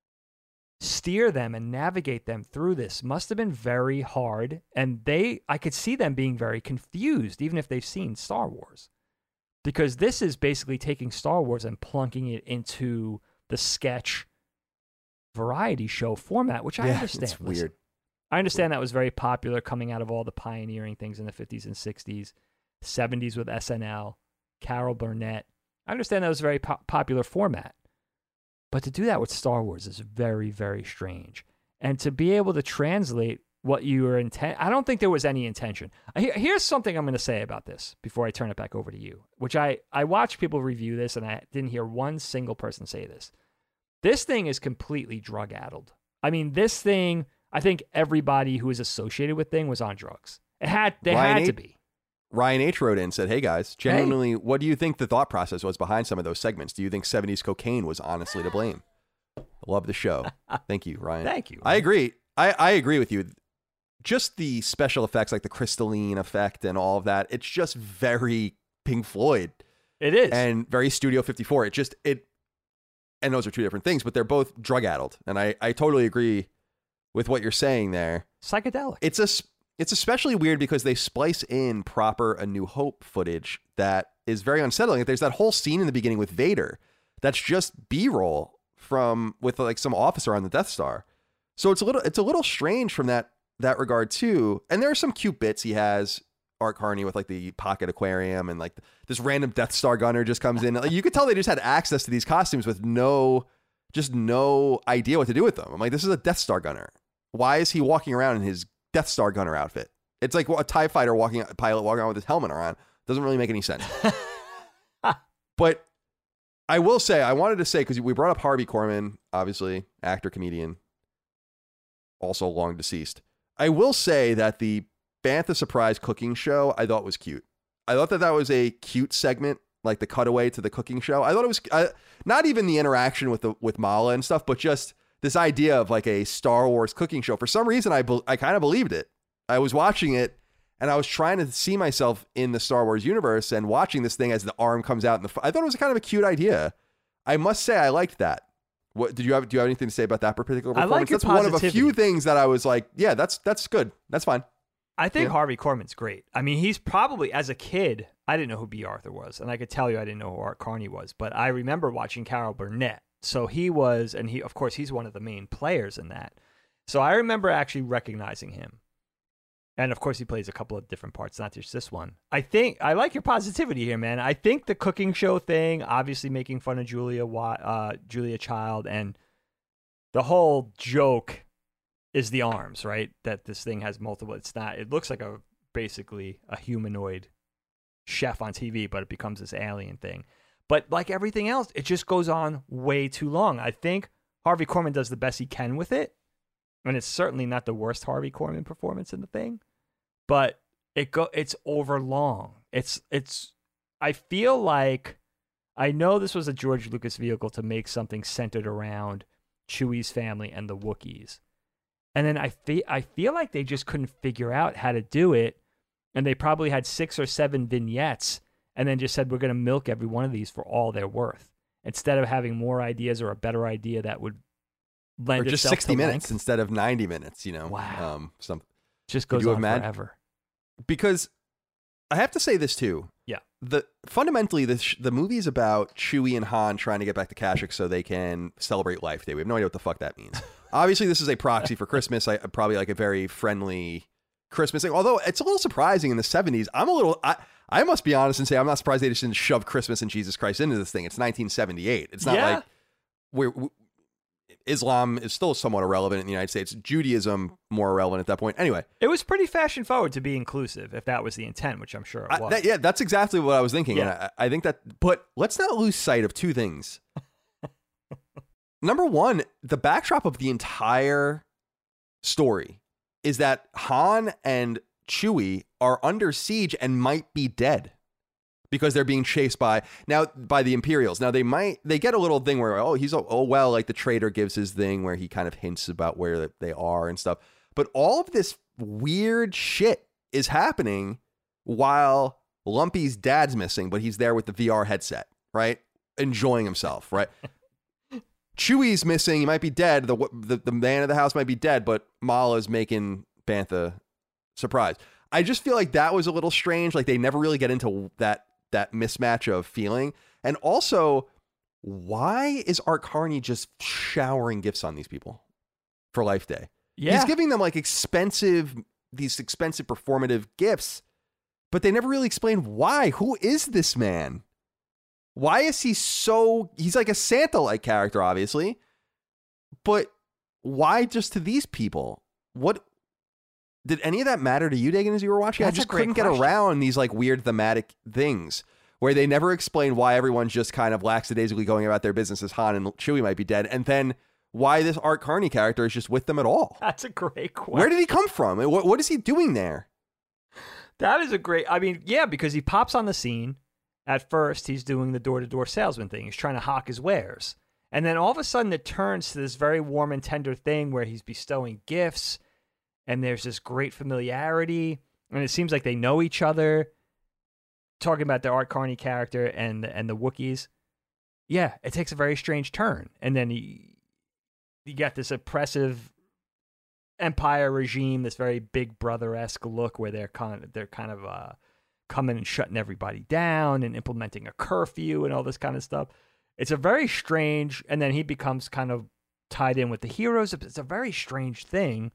steer them and navigate them through this must have been very hard. And they, I could see them being very confused, even if they've seen Star Wars. Because this is basically taking Star Wars and plunking it into the sketch variety show format, which I yeah, understand. It's weird. Listen, I understand that was very popular coming out of all the pioneering things in the fifties and sixties, seventies with S N L, Carol Burnett. I understand that was a very po- popular format. But to do that with Star Wars is very, very strange. And to be able to translate what you were intent, I don't think there was any intention. Here's something I'm going to say about this before I turn it back over to you, which I, I watched people review this and I didn't hear one single person say this. This thing is completely drug-addled. I mean, this thing, I think everybody who was associated with thing was on drugs. It had, they Ryan had H- to be. Ryan H. wrote in and said, hey guys, genuinely, hey. what do you think the thought process was behind some of those segments? Do you think seventies cocaine was honestly to blame? Love the show. Thank you, Ryan. Thank you. I agree. I, I agree with you. Just the special effects, like the crystalline effect and all of that, it's just very Pink Floyd. It is. And very Studio fifty-four. It just, it, and those are two different things, but they're both drug addled. And I, I totally agree with what you're saying there. Psychedelic. It's a, it's especially weird because they splice in proper A New Hope footage that is very unsettling. There's that whole scene in the beginning with Vader that's just B-roll from with like some officer on the Death Star. So it's a little, it's a little strange from that, that regard too. And there are some cute bits he has, Art Carney, with like the pocket aquarium and like this random Death Star gunner just comes in. Like, you could tell they just had access to these costumes with no, just no idea what to do with them. I'm like, this is a Death Star gunner. Why is he walking around in his Death Star gunner outfit? It's like a TIE fighter walking, a pilot walking around with his helmet on. Doesn't really make any sense. But I will say, I wanted to say, because we brought up Harvey Korman, obviously, actor, comedian, also long deceased. I will say that the Bantha Surprise cooking show I thought was cute. I thought that that was a cute segment, like the cutaway to the cooking show. I thought it was uh, not even the interaction with the with Mala and stuff, but just this idea of like a Star Wars cooking show. For some reason, I be- I kind of believed it. I was watching it, and I was trying to see myself in the Star Wars universe and watching this thing as the arm comes out. In the f- I thought it was kind of a cute idea. I must say, I liked that. What did you have? Do you have anything to say about that particular performance? I like your That's one of a positivity. few things that I was like, yeah, that's that's good. That's fine. I think Yeah. Harvey Korman's great. I mean, he's probably, as a kid, I didn't know who B. Arthur was, and I could tell you I didn't know who Art Carney was, but I remember watching Carol Burnett. So he was, and he, of course, he's one of the main players in that. So I remember actually recognizing him. And of course, he plays a couple of different parts, not just this one. I think, I like your positivity here, man. I think the cooking show thing, obviously making fun of Julia, Wa- uh, Julia Child, and the whole joke is the arms, right? That this thing has multiple. It's not. It looks like a basically a humanoid chef on T V, but it becomes this alien thing. But like everything else, it just goes on way too long. I think Harvey Korman does the best he can with it, and it's certainly not the worst Harvey Korman performance in the thing. But it go. It's over long. It's it's. I feel like I know this was a George Lucas vehicle to make something centered around Chewie's family and the Wookiees. And then I feel I feel like they just couldn't figure out how to do it, and they probably had six or seven vignettes, and then just said we're going to milk every one of these for all they're worth, instead of having more ideas or a better idea that would lend Or just itself sixty to minutes length. instead of ninety minutes. You know, Wow. Um, some Just Could goes you on imagine- forever. because I have to say this too. Yeah. The fundamentally the sh- the movie is about Chewie and Han trying to get back to Kashyyyk so they can celebrate Life Day. We have no idea what the fuck that means. Obviously, this is a proxy for Christmas. I probably like a very friendly Christmas thing. Although it's a little surprising in the seventies. I'm a little. I I must be honest and say I'm not surprised they just didn't shove Christmas and Jesus Christ into this thing. It's nineteen seventy-eight. It's not Yeah. like we're. we Islam is still somewhat irrelevant in the United States. Judaism more irrelevant at that point. Anyway, It was pretty fashion forward to be inclusive, if that was the intent, which I'm sure it I, was. that, yeah, that's exactly what I was thinking. Yeah. And I, I think that, but let's not lose sight of two things. Number one, the backdrop of the entire story is that Han and Chewie are under siege and might be dead because they're being chased by now by the Imperials. Now they might they get a little thing where oh he's oh well like the traitor gives his thing where he kind of hints about where they are and stuff. But all of this weird shit is happening while Lumpy's dad's missing, but he's there with the V R headset, right? Enjoying himself, right? Chewie's missing. He might be dead. The, the the man of the house might be dead, but Mala's making Bantha surprise. I just feel like that was a little strange. Like they never really get into that that mismatch of feeling. And also, why is Art Carney just showering gifts on these people for Life Day? Yeah. He's giving them like expensive, these expensive performative gifts, but they never really explain why. Who is this man? Why is he so, he's like a Santa-like character, obviously, but why just to these people? What, did any of that matter to you, Dagan, as you were watching? That's I just a great couldn't get question. around these like weird thematic things where they never explain why everyone's just kind of lackadaisically going about their business as Han and Chewie might be dead, and then why this Art Carney character is just with them at all. That's a great question. Where did he come from? What, what is he doing there? That is a great, I mean, yeah, because he pops on the scene. At first, he's doing the door-to-door salesman thing. He's trying to hawk his wares. And then all of a sudden, it turns to this very warm and tender thing where he's bestowing gifts, and there's this great familiarity, and it seems like they know each other, talking about the Art Carney character and, and the Wookiees. Yeah, it takes a very strange turn. And then he, you got this oppressive empire regime, this very Big Brother-esque look where they're kind of, they're kind of uh, coming and shutting everybody down and implementing a curfew and all this kind of stuff. It's a very strange, and then he becomes kind of tied in with the heroes. It's a very strange thing.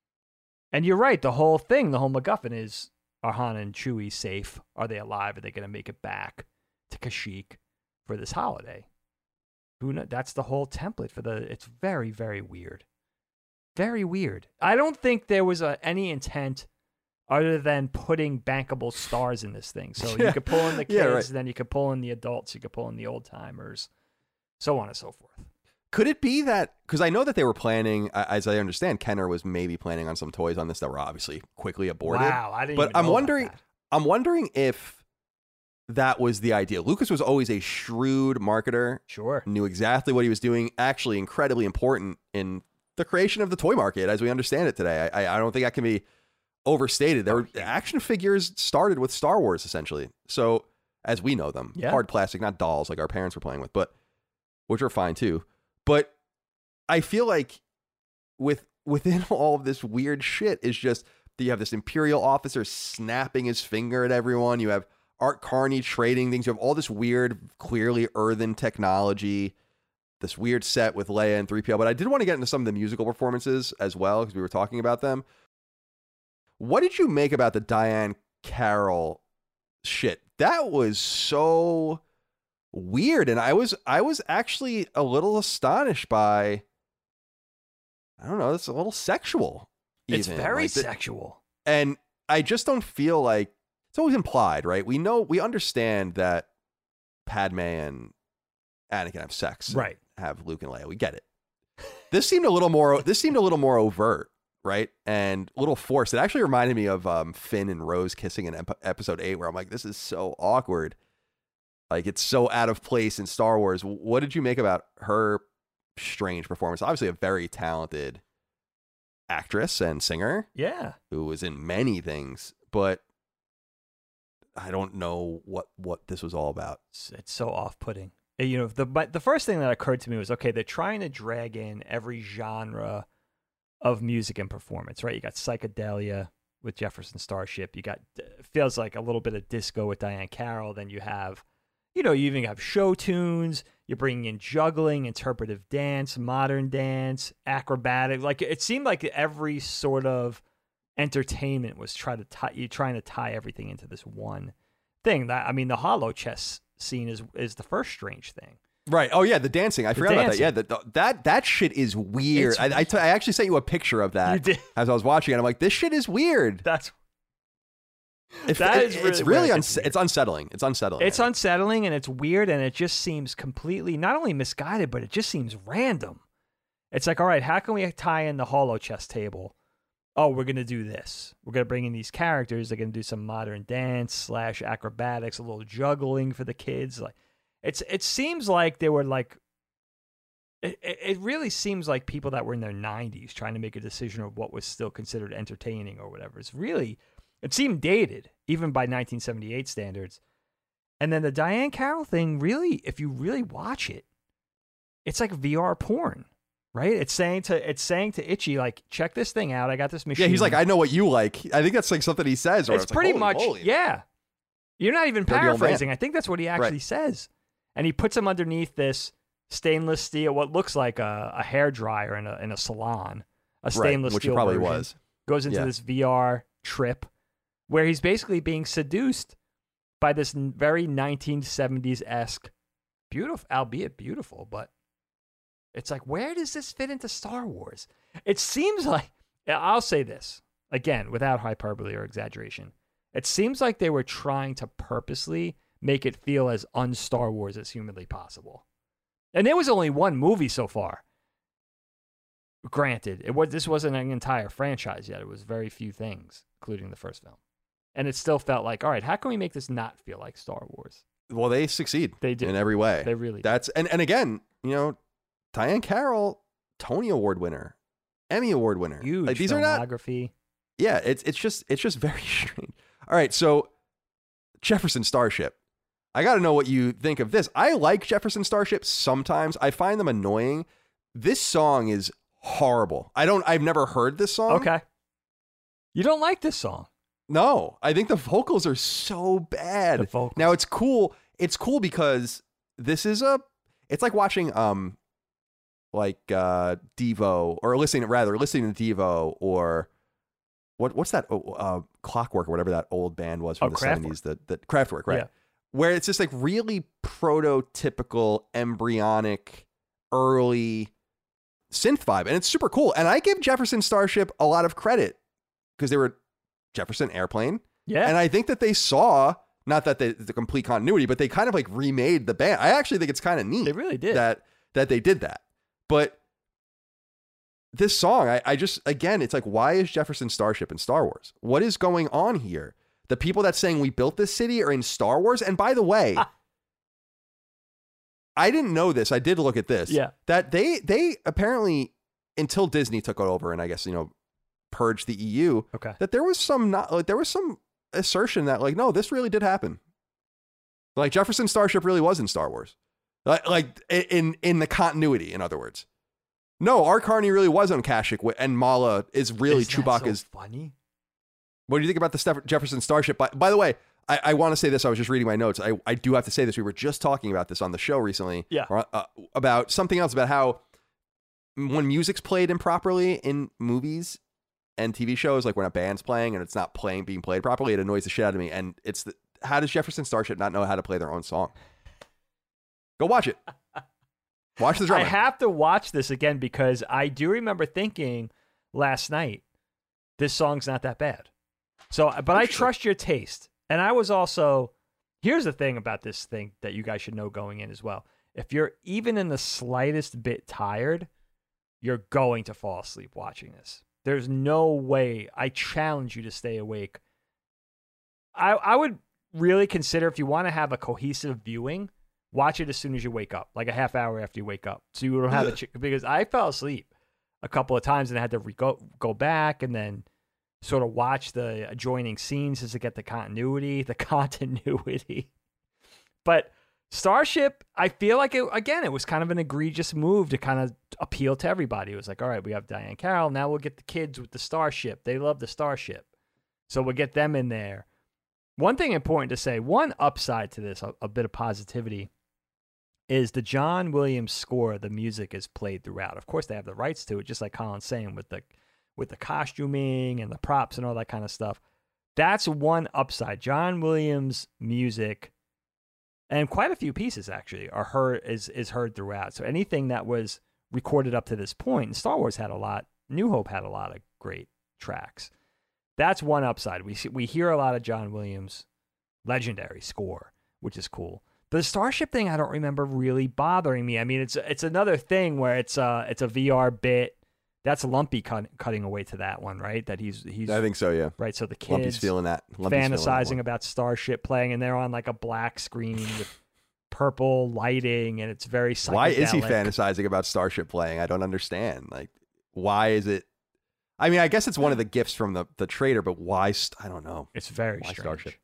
And you're right, the whole thing, the whole MacGuffin is, are Han and Chewie safe? Are they alive? Are they going to make it back to Kashyyyk for this holiday? Who knows? That's the whole template for the, it's very, very weird. Very weird. I don't think there was a, any intent other than putting bankable stars in this thing. So Yeah. you could pull in the kids, Yeah, right. then you could pull in the adults, you could pull in the old timers. so on and so forth. Could it be that, because I know that they were planning, as I understand, Kenner was maybe planning on some toys on this that were obviously quickly aborted. Wow, I didn't But even I'm know about wondering, that. I'm wondering if that was the idea. Lucas was always a shrewd marketer. Sure. Knew exactly what he was doing. Actually, incredibly important in the creation of the toy market as we understand it today. I, I don't think that can be overstated. There were action figures started with Star Wars essentially. So as we know them, Yeah. hard plastic, not dolls like our parents were playing with, but which are fine too. But I feel like with within all of this weird shit is just that you have this Imperial officer snapping his finger at everyone. You have Art Carney trading things. You have all this weird, clearly earthen technology. This weird set with Leia and three P O. But I did want to get into some of the musical performances as well because we were talking about them. What did you make about the Diane Carroll shit? That was so weird, and I was I was actually a little astonished by. I don't know. It's a little sexual. It's even. very Like the- sexual. and I just don't feel like it's always implied, right? We know we understand that Padme and Anakin have sex, Right. Have Luke and Leia. We get it. This seemed a little more. This seemed a little more overt, right? And a little forced. It actually reminded me of um, Finn and Rose kissing in ep- episode eight, where I'm like, this is so awkward. Like it's so out of place in Star Wars. What did you make about her strange performance? Obviously, a very talented actress and singer Yeah. who was in many things, but I don't know what what this was all about. It's, it's so off-putting. Uh, You know, the but the first thing that occurred to me was, okay, they're trying to drag in every genre of music and performance, right? You got psychedelia with Jefferson Starship. You got uh, feels like a little bit of disco with Diane Carroll. Then you have, you know, you even have show tunes. You're bringing in juggling, interpretive dance, modern dance, acrobatic. Like it seemed like every sort of entertainment was trying to tie you trying to tie everything into this one thing. That I mean, the hollow chess scene is is the first strange thing. Right. Oh yeah, the dancing. I The forgot dancing. about that. Yeah, the, the, that that shit is weird. It's I I, t- I actually sent you a picture of that You did. as I was watching it. I'm like, this shit is weird. That's If, that it- is it's really really where it uns- gets weird. it's unsettling. It's unsettling. It's unsettling and it's weird and it just seems completely not only misguided, but it just seems random. It's like, all right, how can we tie in the hollow chess table? Oh, we're gonna do this. We're gonna bring in these characters. They're gonna do some modern dance slash acrobatics, a little juggling for the kids. Like, it's it seems like they were like. It, it it really seems like people that were in their nineties trying to make a decision of what was still considered entertaining or whatever. It's really, it seemed dated, even by nineteen seventy-eight standards. And then the Diane Carroll thing, really, if you really watch it, it's like V R porn, right? It's saying to it's saying to Itchy, like, check this thing out. I got this machine. Yeah, he's like, I know what you like. I think that's like something he says. Or It's it's like, pretty holy much, moly. yeah. You're not even Dirty old man. paraphrasing. I think that's what he actually Right. says. And he puts him underneath this stainless steel, what looks like a, a hair dryer in a in a salon, a Right, stainless which it steel probably version. was. Goes into Yeah. this V R trip where he's basically being seduced by this n- very nineteen seventies-esque, beautiful, albeit beautiful, but it's like, where does this fit into Star Wars? It seems like, I'll say this, again, without hyperbole or exaggeration, it seems like they were trying to purposely make it feel as un-Star Wars as humanly possible. And there was only one movie so far. Granted, it was this wasn't an entire franchise yet. It was very few things, including the first film. And it still felt like, all right, how can we make this not feel like Star Wars? Well, they succeed. They did. in every way. They really did. That's and and again, you know, Diane Carroll, Tony Award winner, Emmy Award winner. Huge Like these are not. filmography. Yeah, it's it's just it's just very strange. All right, so Jefferson Starship. I got to know what you think of this. I like Jefferson Starship sometimes. I find them annoying. This song is horrible. I don't I've never heard this song. Okay. You don't like this song? No, I think the vocals are so bad. The vocals. Now it's cool. It's cool because this is a it's like watching um like uh Devo or listening rather listening to Devo or what what's that uh Clockwork or whatever that old band was from Oh, the Kraftwerk. seventies that that Kraftwerk, right? Yeah. Where it's just like really prototypical embryonic early synth vibe and it's super cool. And I give Jefferson Starship a lot of credit because they were Jefferson Airplane. Yeah. And I think that they saw, not that they, the complete continuity, but they kind of like remade the band. I actually think it's kind of neat. They really did. That that they did that. But this song, I, I just, again, it's like, why is Jefferson Starship in Star Wars? What is going on here? The people that saying we built this city are in Star Wars. And by the way, I didn't know this. I did look at this. Yeah. That they, they apparently, until Disney took it over and I guess, you know, purged the E U, okay, that there was some, not like, there was some assertion that like, no, this really did happen. Like Jefferson Starship really was in Star Wars. Like, like in, in the continuity, in other words. No, Art Carney really was on Kashyyyk, and Mala is really is Chewbacca's. So funny. What do you think about the Steph- Jefferson Starship? By, by the way, I, I want to say this. I was just reading my notes. I, I do have to say this. We were just talking about this on the show recently. Yeah. Or, uh, about something else, about how when music's played improperly in movies and T V shows, like when a band's playing and it's not playing, being played properly, it annoys the shit out of me. And it's the, how does Jefferson Starship not know how to play their own song? Go watch it. Watch the drummer. I have to watch this again because I do remember thinking last night, this song's not that bad. So, but I trust your taste. And I was also, here's the thing about this thing that you guys should know going in as well. If you're even in the slightest bit tired, you're going to fall asleep watching this. There's no way. I challenge you to stay awake. I, I would really consider, if you want to have a cohesive viewing, watch it as soon as you wake up, like a half hour after you wake up. So you don't have a ch- because I fell asleep a couple of times and I had to re- go, go back and then sort of watch the adjoining scenes as to get the continuity, the continuity. But Starship, I feel like, it again, it was kind of an egregious move to kind of appeal to everybody. It was like, all right, we have Diane Carroll. Now we'll get the kids with the Starship. They love the Starship. So we'll get them in there. One thing important to say, one upside to this, a, a bit of positivity, is the John Williams score. The music is played throughout. Of course, they have the rights to it, just like Colin's saying, with the with the costuming and the props and all that kind of stuff. That's one upside. John Williams' music, and quite a few pieces actually, are heard is is heard throughout. So anything that was recorded up to this point, and Star Wars had a lot, New Hope had a lot of great tracks. That's one upside. We see, we hear a lot of John Williams' legendary score, which is cool. The Starship thing, I don't remember really bothering me. I mean, it's it's another thing where it's uh it's a V R bit. That's Lumpy cut, cutting away to that one, right? That he's he's. I think so, yeah. Right, so the kids Lumpy's feeling that. Lumpy's fantasizing feeling that about Starship playing, and they're on like a black screen with purple lighting, and it's very psychedelic. Why is he fantasizing about Starship playing? I don't understand. Like, why is it? I mean, I guess it's one of the gifts from the the trader, but why? St- I don't know. It's very why strange. Starship?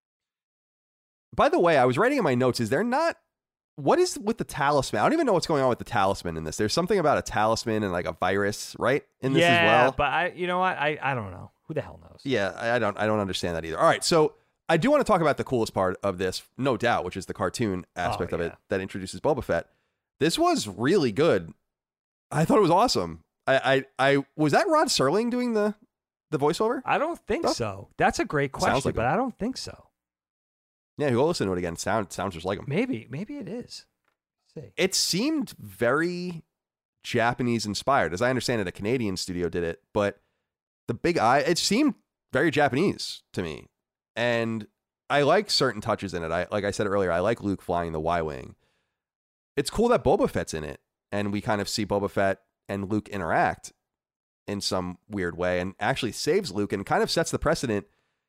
By the way, I was writing in my notes, is there not, what is with the talisman? I don't even know what's going on with the talisman in this. There's something about a talisman and like a virus, right? In this yeah, as well. but I, you know what? I, I don't know. Who the hell knows? Yeah, I I don't, I don't understand that either. All right. So I do want to talk about the coolest part of this, no doubt, which is the cartoon aspect Oh, of it yeah. that introduces Boba Fett. This was really good. I thought it was awesome. I, I, I was that Rod Serling doing the, the voiceover? I don't think Stuff? so. That's a great question, like but him. I don't think so. Yeah, go listen to it again. Sound sounds just like him. Maybe, maybe it is. Let's see. It seemed very Japanese inspired. As I understand it, a Canadian studio did it, but the big eye, it seemed very Japanese to me. And I like certain touches in it. I like I said earlier, I like Luke flying the Y-Wing. It's cool that Boba Fett's in it, and we kind of see Boba Fett and Luke interact in some weird way, and actually saves Luke and kind of sets the precedent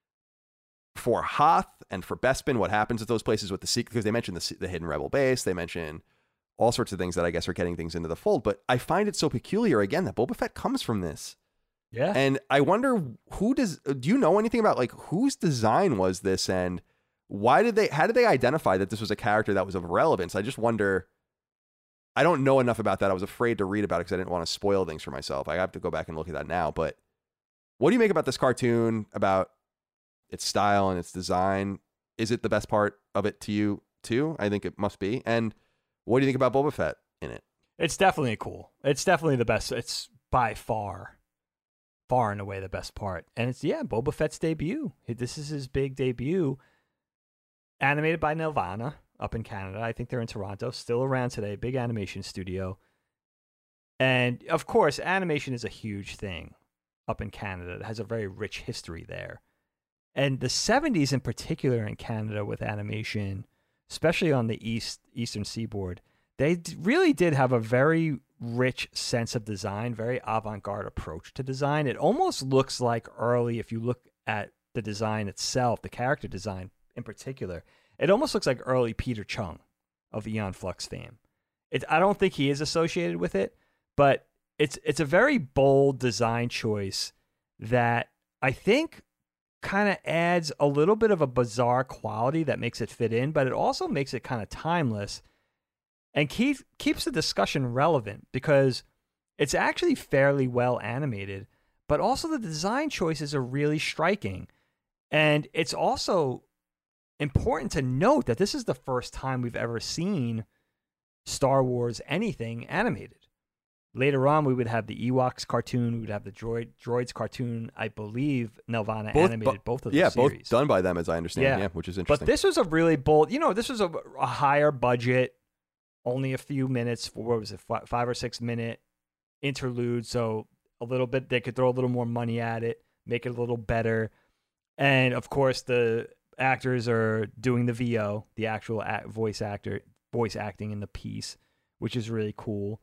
for Hoth and for Bespin, what happens at those places with the secret, because they mention the, the hidden rebel base, they mention all sorts of things that I guess are getting things into the fold. But I find it so peculiar, again, that Boba Fett comes from this. Yeah. And I wonder who does, do you know anything about like whose design was this, and why did they, how did they identify that this was a character that was of relevance? I just wonder, I don't know enough about that. I was afraid to read about it because I didn't want to spoil things for myself. I have to go back and look at that now. But what do you make about this cartoon, about its style and its design? Is it the best part of it to you too? I think it must be. And what do you think about Boba Fett in it? It's definitely cool. It's definitely the best. It's by far, far and away the best part. And it's, yeah, Boba Fett's debut. This is his big debut. Animated by Nelvana up in Canada. I think they're in Toronto. Still around today. Big animation studio. And of course, animation is a huge thing up in Canada. It has a very rich history there. And the seventies in particular in Canada with animation, especially on the east eastern seaboard, they d- really did have a very rich sense of design, very avant-garde approach to design. It almost looks like early, if you look at the design itself, the character design in particular, it almost looks like early Peter Chung of Aeon Flux fame. It, I don't think he is associated with it, but it's it's a very bold design choice that I think kind of adds a little bit of a bizarre quality that makes it fit in, but it also makes it kind of timeless and keep, keeps the discussion relevant because it's actually fairly well animated, but also the design choices are really striking. And it's also important to note that this is the first time we've ever seen Star Wars anything animated. Later on, we would have the Ewoks cartoon, we would have the droid droids cartoon. I believe Nelvana both, animated bo- both of those yeah, series. both done by them, as I understand. Yeah, yeah which is interesting. But this was a really bold, you know, this was a, a higher budget, only a few minutes, for, what was it, five, five or six minute interlude. So a little bit, they could throw a little more money at it, make it a little better. And of course, the actors are doing the V O, the actual act, voice actor, voice acting in the piece, which is really cool.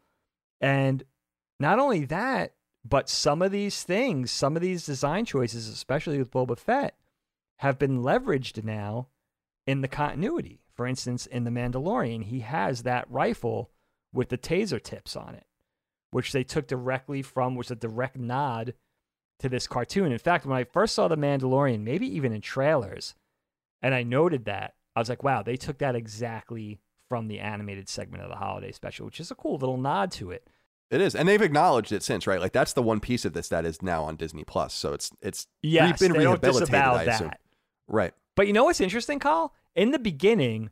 And not only that, but some of these things, some of these design choices, especially with Boba Fett, have been leveraged now in the continuity. For instance, in The Mandalorian, he has that rifle with the taser tips on it, which they took directly from, which is a direct nod to this cartoon. In fact, when I first saw The Mandalorian, maybe even in trailers, and I noted that, I was like, wow, they took that exactly from the animated segment of the holiday special, which is a cool little nod to it. It is, and they've acknowledged it since, right? Like that's the one piece of this that is now on Disney Plus, so it's it's yes, been they rehabilitated. Don't disavow I assume. that. Right. But you know what's interesting, Kyle? In the beginning,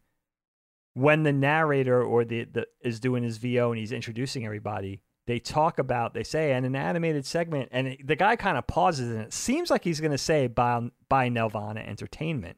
when the narrator or the, the is doing his V O and he's introducing everybody, they talk about, they say, in an animated segment, and it, the guy kind of pauses, and it seems like he's going to say by by Nelvana Entertainment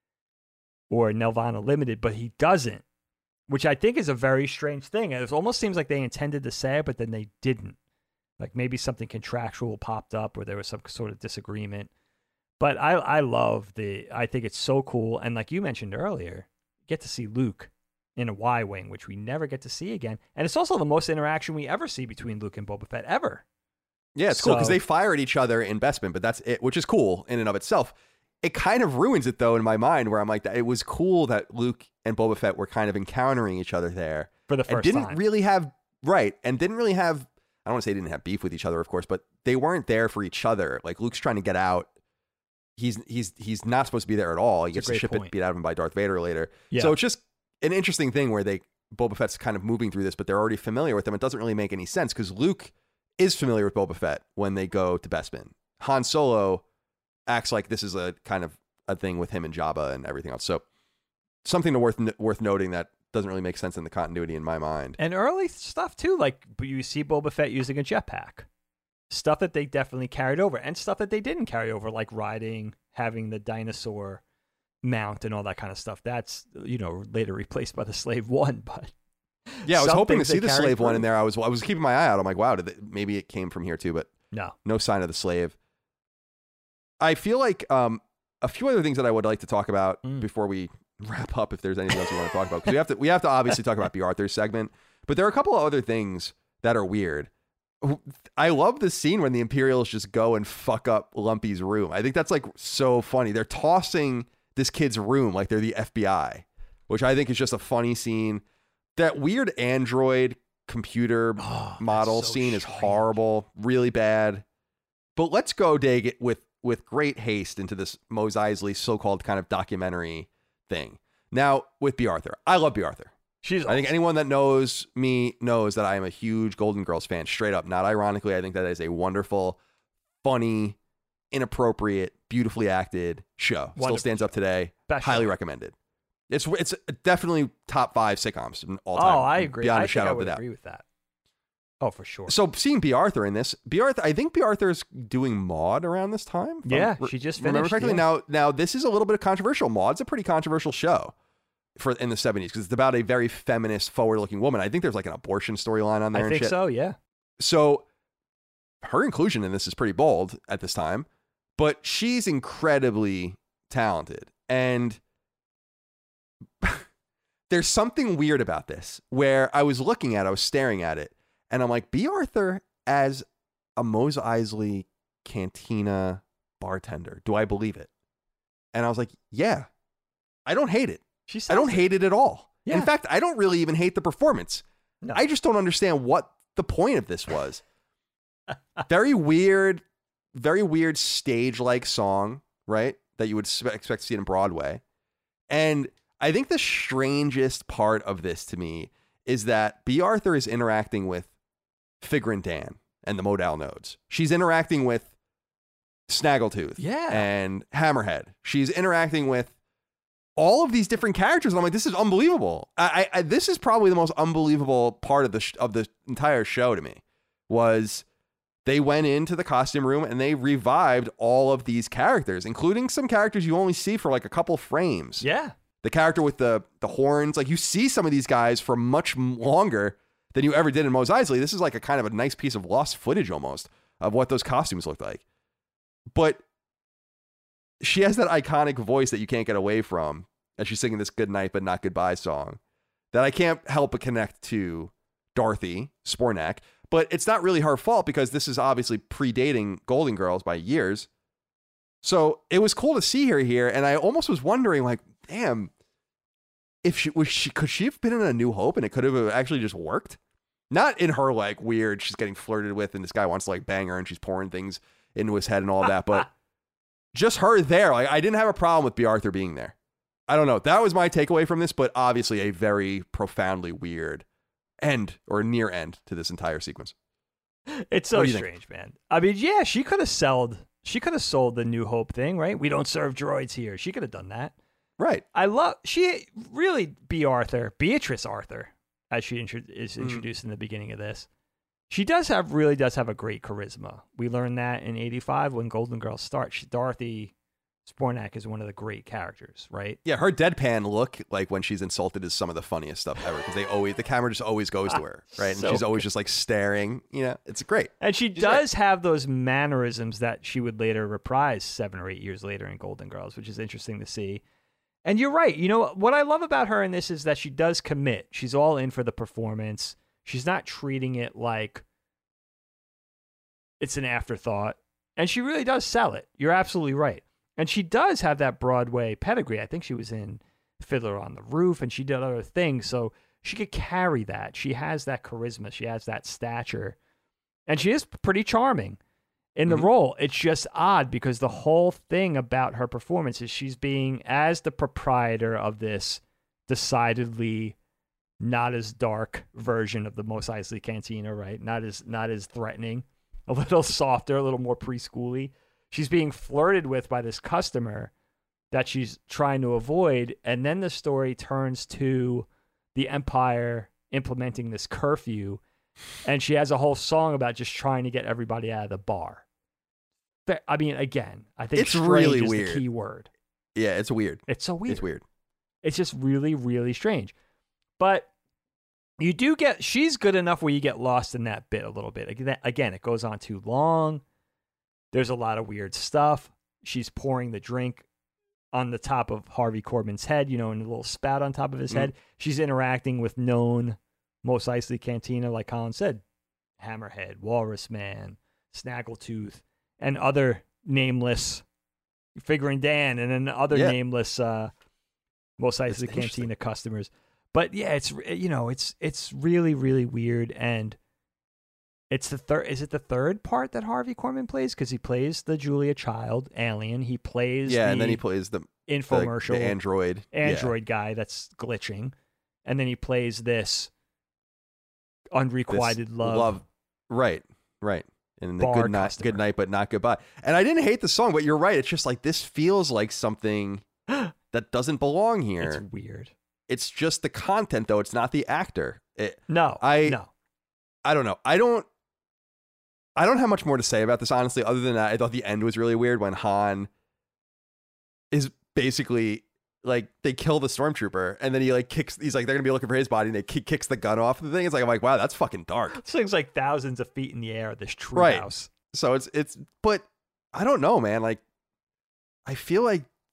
or Nelvana Limited, but he doesn't. Which I think is a very strange thing. It almost seems like they intended to say it, but then they didn't. Like maybe something contractual popped up or there was some sort of disagreement. But I, I love the, I think it's so cool. And like you mentioned earlier, you get to see Luke in a Y-Wing, which we never get to see again. And it's also the most interaction we ever see between Luke and Boba Fett ever. Yeah, it's so cool because they fire at each other in Bespin, but that's it, which is cool in and of itself. It kind of ruins it, though, in my mind, where I'm like, it was cool that Luke and Boba Fett were kind of encountering each other there. For the first and didn't time. really have, right, and didn't really have, I don't want to say they didn't have beef with each other, of course, but they weren't there for each other. Like, Luke's trying to get out. He's he's he's not supposed to be there at all. He That's gets the ship point. it beat out of him by Darth Vader later. Yeah. So it's just an interesting thing where they Boba Fett's kind of moving through this, but they're already familiar with them. It doesn't really make any sense because Luke is familiar with Boba Fett when they go to Bespin. Han Solo acts like this is a kind of a thing with him and Jabba and everything else. So something to worth worth noting that doesn't really make sense in the continuity in my mind. And early stuff too, like you see Boba Fett using a jetpack. Stuff that they definitely carried over, and stuff that they didn't carry over, like riding, having the dinosaur mount and all that kind of stuff. That's, you know, later replaced by the Slave One, but yeah, I was hoping to see the Slave through. One in there. I was I was keeping my eye out. I'm like, wow, did they, maybe it came from here too, but no, no sign of the Slave. I feel like um, a few other things that I would like to talk about mm. before we wrap up, if there's anything else you want to talk about, because we have to we have to obviously talk about B. Arthur's segment, but there are a couple of other things that are weird. I love the scene when the Imperials just go and fuck up Lumpy's room. I think that's like so funny. They're tossing this kid's room like they're the F B I, which I think is just a funny scene. That weird android computer oh, model so scene strange. is horrible, really bad. But let's go dig it with with great haste into this Mos Eisley so-called kind of documentary thing. Now, with B. Arthur. I love B. Arthur. She's I think awesome. anyone that knows me knows that I am a huge Golden Girls fan, straight up. Not ironically, I think that is a wonderful, funny, inappropriate, beautifully acted show. Wonderful. Still stands up today. Best Highly show. recommended. It's it's definitely top five sitcoms in all time. Oh, I agree. Beyond I a shadow think I of a would doubt. agree with that. Oh, for sure. So seeing B. Arthur in this, B. Arthur, I think B. Arthur's doing Maude around this time. Yeah, I'm, she just remember finished. correctly. Yeah. Now, now this is a little bit of controversial. Maude's a pretty controversial show for in the seventies because it's about a very feminist, forward-looking woman. I think there's like an abortion storyline on there. I and think shit. so. Yeah. So her inclusion in this is pretty bold at this time, but she's incredibly talented. And there's something weird about this where I was looking at it, I was staring at it, and I'm like, B. Arthur as a Mos Eisley Cantina bartender. Do I believe it? And I was like, yeah, I don't hate it. She I don't it. hate it at all. Yeah. In fact, I don't really even hate the performance. No. I just don't understand what the point of this was. Very weird, very weird stage-like song, right? That you would expect to see it in Broadway. And I think the strangest part of this to me is that B. Arthur is interacting with Figrin D'an and the modal nodes. She's interacting with Snaggletooth yeah. and Hammerhead. She's interacting with all of these different characters. And I'm like, this is unbelievable. I, I, this is probably the most unbelievable part of the sh- of the entire show to me was they went into the costume room and they revived all of these characters, including some characters you only see for like a couple frames. Yeah. The character with the the horns, like you see some of these guys for much longer than you ever did in Mos Eisley. This is like a kind of a nice piece of lost footage almost of what those costumes looked like. But she has that iconic voice that you can't get away from as she's singing this good night but not goodbye song that I can't help but connect to Dorothy Spornak. But it's not really her fault because this is obviously predating Golden Girls by years. So it was cool to see her here. And I almost was wondering, like, damn, if she was she could she have been in A New Hope and it could have actually just worked? Not in her like weird, she's getting flirted with and this guy wants to like bang her and she's pouring things into his head and all that, but just her there. Like I didn't have a problem with B. Arthur being there. I don't know. That was my takeaway from this, but obviously a very profoundly weird end or near end to this entire sequence. It's so strange, man. I mean, yeah, she could have sold she could have sold the New Hope thing, right? We don't serve droids here. She could have done that. Right. I love she really B. Arthur, Beatrice Arthur, as she intro- is introduced mm. in the beginning of this. She does have really does have a great charisma. We learned that in eighty-five when Golden Girls start. She, Dorothy Spornak is one of the great characters, right? Yeah, her deadpan look, like when she's insulted, is some of the funniest stuff ever because they always the camera just always goes to her, right? And so she's always good. Just like staring. You know, it's great. And she she's does great. have those mannerisms that she would later reprise seven or eight years later in Golden Girls, which is interesting to see. And you're right. You know what I love about her in this is that she does commit. She's all in for the performance. She's not treating it like it's an afterthought. And she really does sell it. You're absolutely right. And she does have that Broadway pedigree. I think she was in Fiddler on the Roof and she did other things. So she could carry that. She has that charisma. She has that stature. And she is pretty charming in the mm-hmm. role. It's just odd because the whole thing about her performance is she's being, as the proprietor of this decidedly not as dark version of the Mos Eisley Cantina, right? Not as not as threatening, a little softer, a little more preschooly. She's being flirted with by this customer that she's trying to avoid, and then the story turns to the Empire implementing this curfew, and she has a whole song about just trying to get everybody out of the bar. I mean, again, I think it's really is weird. The key word. Yeah, it's weird. It's so weird. It's weird. It's just really, really strange. But you do get, she's good enough where you get lost in that bit a little bit. Again, it goes on too long. There's a lot of weird stuff. She's pouring the drink on the top of Harvey Korman's head, you know, and a little spout on top of his mm. head. She's interacting with known Mos Eisley Cantina, like Colin said, Hammerhead, Walrus Man, Snaggletooth, and other nameless, Figrin D'an, and then other yeah. nameless uh, Mos Eisley Cantina customers. But yeah, it's, you know, it's it's really, really weird. And it's the third, is it the third part that Harvey Korman plays? Because he plays the Julia Child alien. He plays Yeah, the and then he plays the infomercial. The, the android. Android yeah. guy that's glitching. And then he plays this unrequited this love. love. Right, right. And the Bar good night, customer. good night, but not goodbye. And I didn't hate the song, but you're right. It's just like, this feels like something that doesn't belong here. It's weird. It's just the content, though. It's not the actor. It, no, I, no. I don't know. I don't, I don't have much more to say about this, honestly, other than that. I thought the end was really weird when Han is basically like, they kill the stormtrooper and then he like kicks, he's like, they're gonna be looking for his body and they kick, kicks the gun off the thing. It's like, I'm like, wow, that's fucking dark. This thing's like thousands of feet in the air, this tree right. house. So it's, it's, but I don't know, man. Like, I feel like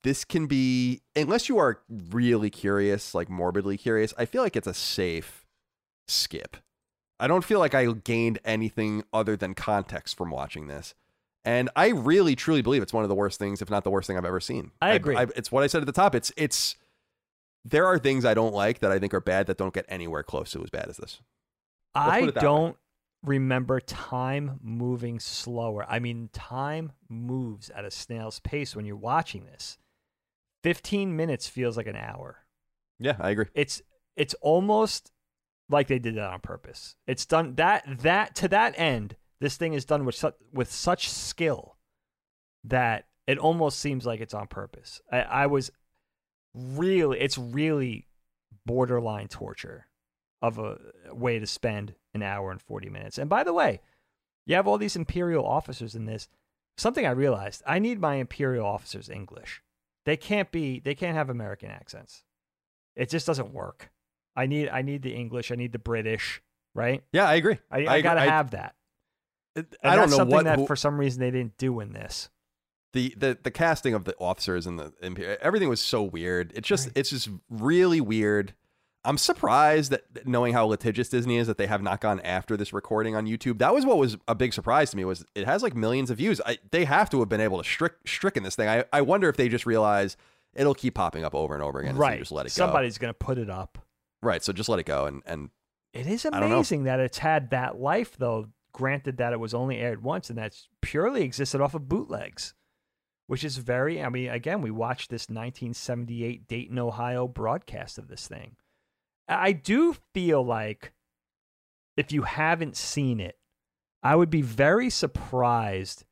this can be, unless you are really curious, like morbidly curious, I feel like it's a safe skip. I don't feel like I gained anything other than context from watching this. And I really, truly believe it's one of the worst things, if not the worst thing I've ever seen. I agree. I, I, it's what I said at the top. It's, it's, there are things I don't like that I think are bad that don't get anywhere close to as bad as this. Let's I don't way. remember time moving slower. I mean, time moves at a snail's pace when you're watching this. fifteen minutes feels like an hour. Yeah, I agree. It's it's almost like they did that on purpose. It's done that that to that end. This thing is done with such, with such skill that it almost seems like it's on purpose. I, I was really, it's really borderline torture of a way to spend an hour and forty minutes. And by the way, you have all these Imperial officers in this. Something I realized, I need my Imperial officers English. They can't be, they can't have American accents. It just doesn't work. I need, I need the English. I need the British, right? Yeah, I agree. I, I, I gotta I, have that. It, And I don't that's know something what that who, for some reason they didn't do in this. the, the the casting of the officers and the Imperial, everything was so weird. It's just, Right. it's just really weird. I'm surprised that, knowing how litigious Disney is, that they have not gone after this recording on YouTube. That was what was a big surprise to me, was it has like millions of views. I, they have to have been able to strick stricken this thing. I, I wonder if they just realize it'll keep popping up over and over again. Right. So just let it go. Somebody's going to put it up. Right. So just let it go. And, and It is don't know. amazing that it's had that life, though, granted that it was only aired once, and that's purely existed off of bootlegs, which is very, I mean, again, we watched this nineteen seventy-eight Dayton, Ohio broadcast of this thing. I do feel like if you haven't seen it, I would be very surprised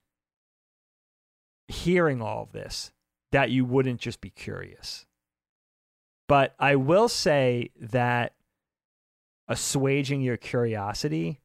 hearing all of this that you wouldn't just be curious. But I will say that assuaging your curiosity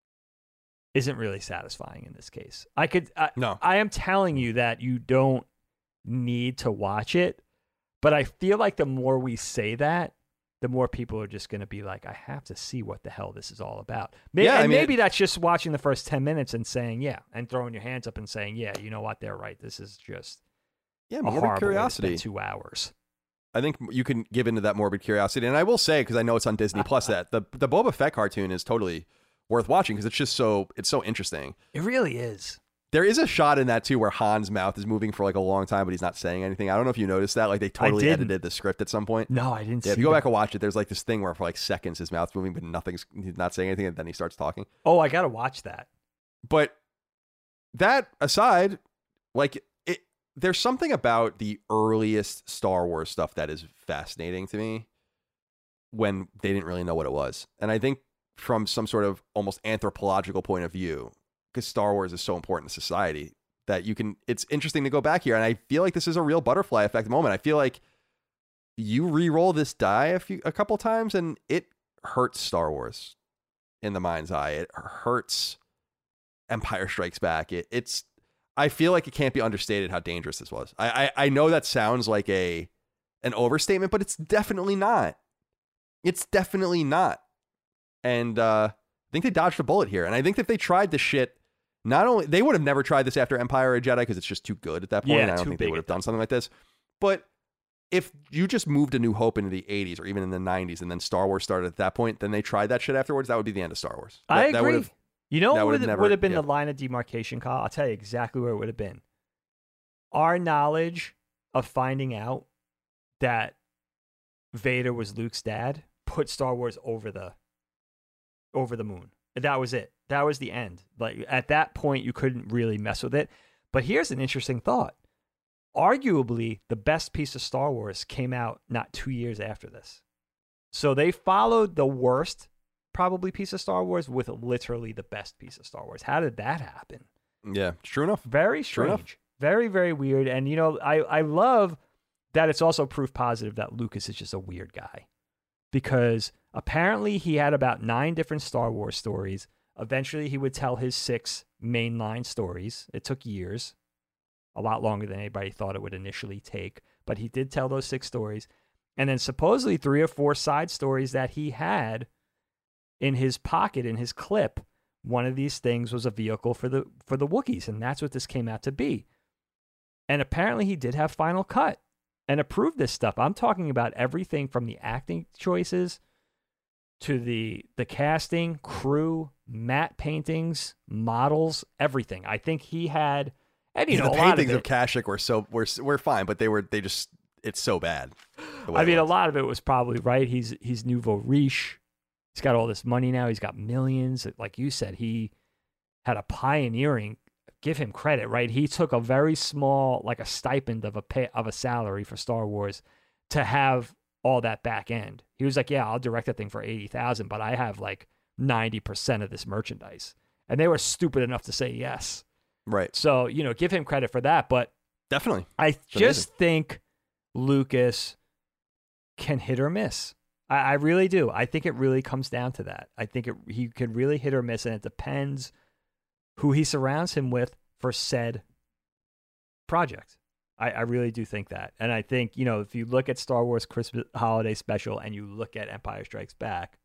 isn't really satisfying in this case. I could, I, No. I am telling you that you don't need to watch it, but I feel like the more we say that, the more people are just going to be like, I have to see what the hell this is all about. Maybe, Yeah, I and mean, maybe that's just watching the first ten minutes and saying, yeah, and throwing your hands up and saying, yeah, you know what, they're right. This is just yeah, a morbid horrible curiosity. way to spend two hours. I think you can give into that morbid curiosity. And I will say, because I know it's on Disney Plus, that the, the Boba Fett cartoon is totally worth watching because it's just so, it's so interesting. It really is. There is a shot in that too where Han's mouth is moving for like a long time, but he's not saying anything. I don't know if you noticed that. Like they totally didn't. edited the script at some point. No, I didn't Yeah, see if you go that. back and watch it, there's like this thing where for like seconds his mouth's moving, but nothing's, he's not saying anything, and then he starts talking. Oh, I got to watch that. But that aside, like it, there's something about the earliest Star Wars stuff that is fascinating to me when they didn't really know what it was. And I think from some sort of almost anthropological point of view, because Star Wars is so important to society, that you can, it's interesting to go back here. And I feel like this is a real butterfly effect moment. I feel like you re-roll this die a few, a couple times and it hurts Star Wars in the mind's eye. It hurts Empire Strikes Back. It, it's, I feel like it can't be understated how dangerous this was. I, I, I know that sounds like a, an overstatement, but it's definitely not. It's definitely not. And uh, I think they dodged a bullet here. And I think that if they tried this shit, not only, they would have never tried this after Empire or Jedi because it's just too good at that point. Yeah, I don't too think they big would at have done something like this. But if you just moved A New Hope into the eighties or even in the nineties and then Star Wars started at that point, then they tried that shit afterwards, that would be the end of Star Wars. That, I that agree. would've- You know that what would've would, never- would have been yeah. the line of demarcation, Kyle? I'll tell you exactly where it would have been. Our knowledge of finding out that Vader was Luke's dad put Star Wars over the over the moon. That was it. That was the end. Like at that point, you couldn't really mess with it. But here's an interesting thought. Arguably, the best piece of Star Wars came out not two years after this. So they followed the worst probably piece of Star Wars with literally the best piece of Star Wars. How did that happen? Yeah, true enough. Very True enough. strange. Very, very weird. And, you know, I, I love that it's also proof positive that Lucas is just a weird guy. Because apparently he had about nine different Star Wars stories. Eventually he would tell his six mainline stories. It took years. A lot longer than anybody thought it would initially take. But he did tell those six stories. And then supposedly three or four side stories that he had in his pocket, in his clip. One of these things was a vehicle for the for the Wookiees, and that's what this came out to be. And apparently he did have Final Cut and approve this stuff. I'm talking about everything from the acting choices to the the casting, crew, matte paintings, models, everything. I think he had, and you yeah, know, the a lot paintings of, of Kasich were so were were fine, but they were they just it's so bad. I mean, a lot of it was probably right. He's he's nouveau riche. He's got all this money now. He's got millions. Like you said, he had a pioneering. Give him credit, right? He took a very small, like a stipend of a pay, of a salary for Star Wars to have all that back end. He was like, yeah, I'll direct that thing for eighty thousand, but I have like ninety percent of this merchandise. And they were stupid enough to say yes. Right. So, you know, give him credit for that. But definitely. I it's just amazing. think Lucas can hit or miss. I, I really do. I think it really comes down to that. I think it, he can really hit or miss, and it depends who he surrounds him with for said project. I, I really do think that. And I think, you know, if you look at Star Wars Christmas Holiday Special and you look at Empire Strikes Back,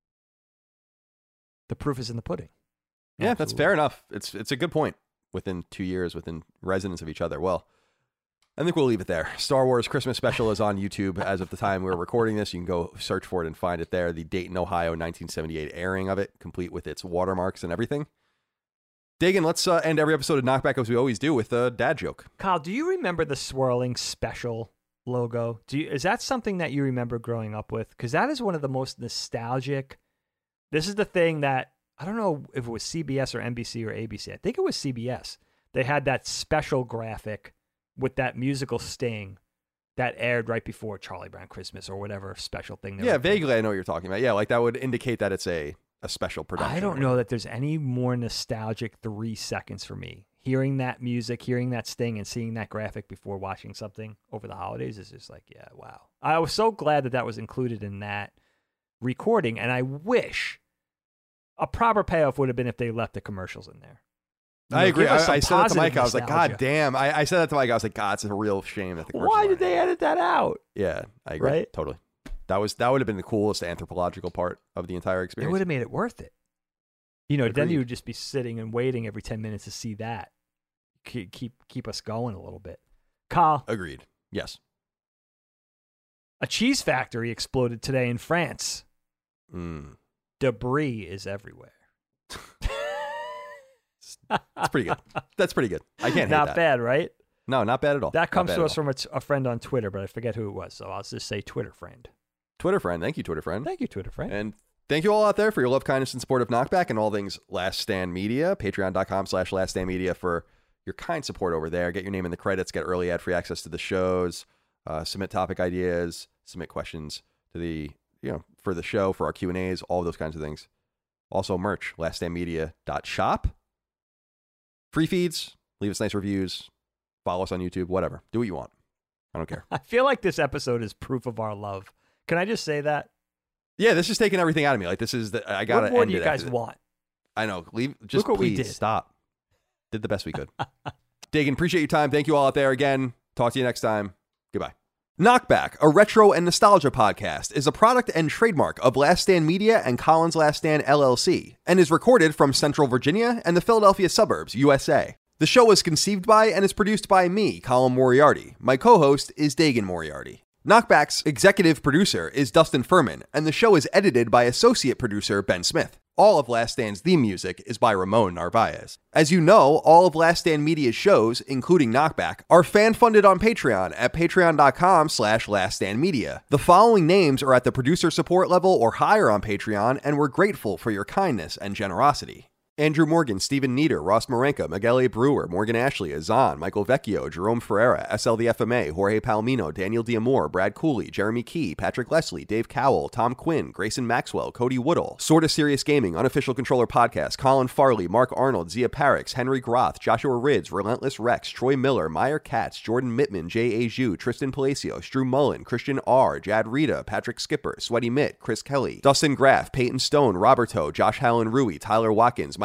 the proof is in the pudding. Yeah, Absolutely. that's fair enough. It's it's a good point. Within two years, within resonance of each other. Well, I think we'll leave it there. Star Wars Christmas Special is on YouTube as of the time we're recording this. You can go search for it and find it there. The Dayton, Ohio, nineteen seventy-eight airing of it, complete with its watermarks and everything. Dagan, let's uh, end every episode of Knockback as we always do with a dad joke. Kyle, do you remember the swirling special logo? Do you, is that something that you remember growing up with? Because that is one of the most nostalgic. This is the thing that, I don't know if it was C B S or N B C or A B C. I think it was C B S. They had that special graphic with that musical sting that aired right before Charlie Brown Christmas or whatever special thing. They Yeah, were doing. vaguely I know what you're talking about. Yeah, like that would indicate that it's a, a special production. I don't know that there's any more nostalgic three seconds for me. Hearing that music, hearing that sting, and seeing that graphic before watching something over the holidays is just like, yeah, wow. I was so glad that that was included in that recording, and I wish a proper payoff would have been if they left the commercials in there. You I know, agree. give us I, some I said that to positive Mike. I was like, nostalgia. God damn. I, I said that to Mike. I was like, God, it's a real shame that the commercials Why aren't did they in. edit that out? Yeah, I agree. Right? Totally. That was that would have been the coolest anthropological part of the entire It experience. would have made it worth it. You know, then Agreed. you would just be sitting and waiting every ten minutes to see that. Keep keep, keep us going a little bit. Kyle, Agreed. Yes. a cheese factory exploded today in France. Mm. Debris is everywhere. That's pretty good. That's pretty good. I can't hate Not that. bad, right? No, not bad at all. That Not comes bad to at us all. from a, t- a friend on Twitter, but I forget who it was, so I'll just say Twitter friend. Twitter friend. Thank you, Twitter friend. Thank you, Twitter friend. And thank you all out there for your love, kindness, and support of Knockback and all things Last Stand Media. Patreon.com slash Last Stand Media for your kind support over there. Get your name in the credits, get early ad-free access to the shows, uh, submit topic ideas, submit questions to the, you know, for the show, for our Q and A's, all of those kinds of things. Also merch, last stand media dot shop. Free feeds, leave us nice reviews, follow us on YouTube, whatever. Do what you want. I don't care. I feel like this episode is proof of our love. Can I just say that? Yeah, this is taking everything out of me. Like, this is the, I gotta What more end do you it guys after want? I know. Leave. Just Look what we please did. stop. Did the best we could. Dagan, appreciate your time. Thank you all out there again. Talk to you next time. Goodbye. Knockback, a retro and nostalgia podcast, is a product and trademark of Last Stand Media and Collins Last Stand L L C, and is recorded from Central Virginia and the Philadelphia suburbs, U S A. The show was conceived by and is produced by me, Colin Moriarty. My co-host is Dagan Moriarty. Knockback's executive producer is Dustin Furman, and the show is edited by associate producer Ben Smith. All of Last Stand's theme music is by Ramon Narvaez. As you know, all of Last Stand Media's shows, including Knockback, are fan-funded on Patreon at patreon.com slash laststandmedia. The following names are at the producer support level or higher on Patreon, and we're grateful for your kindness and generosity. Andrew Morgan, Stephen Nieder, Ross Marenka, Miguel A. Brewer, Morgan Ashley, Azan, Michael Vecchio, Jerome Ferreira, S L the F M A, Jorge Palomino, Daniel D'Amore, Brad Cooley, Jeremy Key, Patrick Leslie, Dave Cowell, Tom Quinn, Grayson Maxwell, Cody Woodall, Sorta Serious Gaming, Unofficial Controller Podcast, Colin Farley, Mark Arnold, Zia Parix, Henry Groth, Joshua Rids, Relentless Rex, Troy Miller, Meyer Katz, Jordan Mittman, Jay A. Zhu, Tristan Palacios, Drew Mullen, Christian R., Jad Rita, Patrick Skipper, Sweaty Mitt, Chris Kelly, Dustin Graff, Peyton Stone, Roberto, Josh Hallen Rui, Tyler Watkins, Mike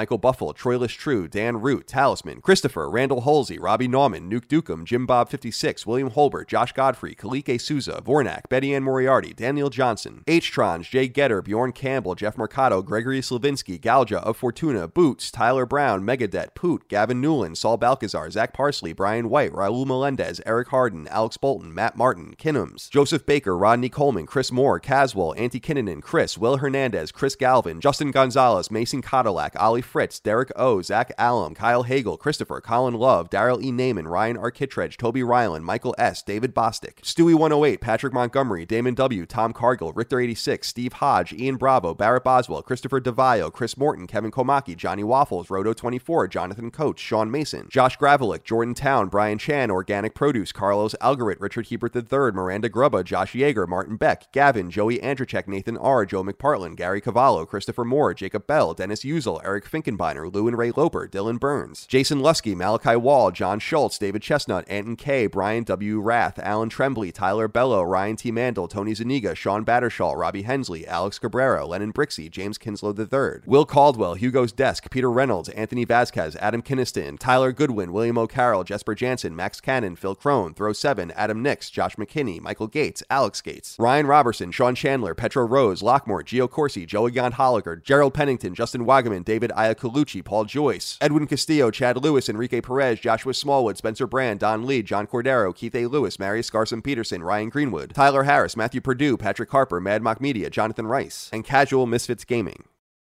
Michael Buffle, Troy Listrue, Dan Root, Talisman, Christopher, Randall Halsey, Robbie Nauman, Nuke Dukem, Jim Bob fifty-six, William Holbert, Josh Godfrey, Kalike Souza, Vornak, Betty Ann Moriarty, Daniel Johnson, H-Trons, Jay Getter, Bjorn Campbell, Jeff Mercado, Gregory Slavinsky, Galja of Fortuna, Boots, Tyler Brown, Megadet, Poot, Gavin Newland, Saul Balcazar, Zach Parsley, Brian White, Raul Melendez, Eric Harden, Alex Bolton, Matt Martin, Kinnums, Joseph Baker, Rodney Coleman, Chris Moore, Caswell, Antti Kinnunen, Chris, Will Hernandez, Chris Galvin, Justin Gonzalez, Mason Cadillac, Ollie Fritz, Derek O, Zach Allum, Kyle Hagel, Christopher, Colin Love, Daryl E. Naiman, Ryan Arkittredge, Toby Ryland, Michael S., David Bostic, Stewie one oh eight, Patrick Montgomery, Damon W., Tom Cargill, Richter eighty-six, Steve Hodge, Ian Bravo, Barrett Boswell, Christopher DeVio, Chris Morton, Kevin Komaki, Johnny Waffles, Roto twenty-four, Jonathan Coates, Sean Mason, Josh Gravelick, Jordan Town, Brian Chan, Organic Produce, Carlos Algarit, Richard Hebert the third, Miranda Grubba, Josh Yeager, Martin Beck, Gavin, Joey Andrzejczyk, Nathan R., Joe McPartlin, Gary Cavallo, Christopher Moore, Jacob Bell, Dennis Uzel, Eric Finkenbeiner, Lou and Ray Loper, Dylan Burns, Jason Lusky, Malachi Wall, John Schultz, David Chestnut, Anton K., Brian W. Rath, Alan Tremblay, Tyler Bello, Ryan T. Mandel, Tony Zuniga, Sean Battershall, Robbie Hensley, Alex Cabrera, Lennon Brixey, James Kinslow the third, Will Caldwell, Hugo's Desk, Peter Reynolds, Anthony Vasquez, Adam Kinniston, Tyler Goodwin, William O'Carroll, Jesper Jansen, Max Cannon, Phil Crone, Throw seven, Adam Nix, Josh McKinney, Michael Gates, Alex Gates, Ryan Robertson, Sean Chandler, Petro Rose, Lockmore, Gio Corsi, Joey Gon Holliger, Gerald Pennington, Justin Wagaman, David Iacolucci, Paul Joyce, Edwin Castillo, Chad Lewis, Enrique Perez, Joshua Smallwood, Spencer Brand, Don Lee, John Cordero, Keith A. Lewis, Marius Garson Peterson, Ryan Greenwood, Tyler Harris, Matthew Purdue, Patrick Harper, Mad Mock Media, Jonathan Rice, and Casual Misfits Gaming.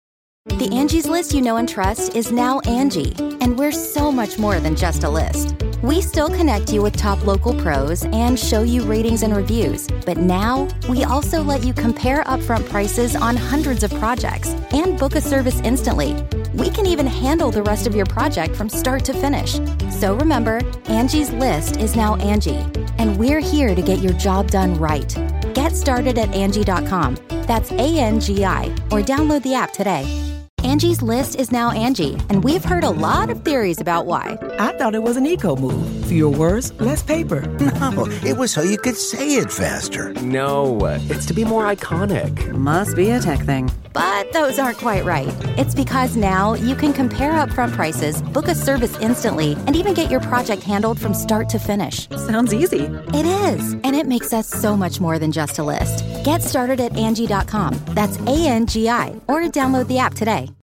The Angie's List you know and trust is now Angie, and we're so much more than just a list. We still connect you with top local pros and show you ratings and reviews, but now we also let you compare upfront prices on hundreds of projects and book a service instantly. We can even handle the rest of your project from start to finish. So remember, Angie's List is now Angie, and we're here to get your job done right. Get started at Angie dot com. That's A N G I, or download the app today. Angie's List is now Angie, and we've heard a lot of theories about why. I thought it was an eco move. Fewer words, less paper. No, it was so you could say it faster. No, it's to be more iconic. Must be a tech thing. But those aren't quite right. It's because now you can compare upfront prices, book a service instantly, and even get your project handled from start to finish. Sounds easy. It is, and it makes us so much more than just a list. Get started at Angie dot com. That's A N G I, or download the app today.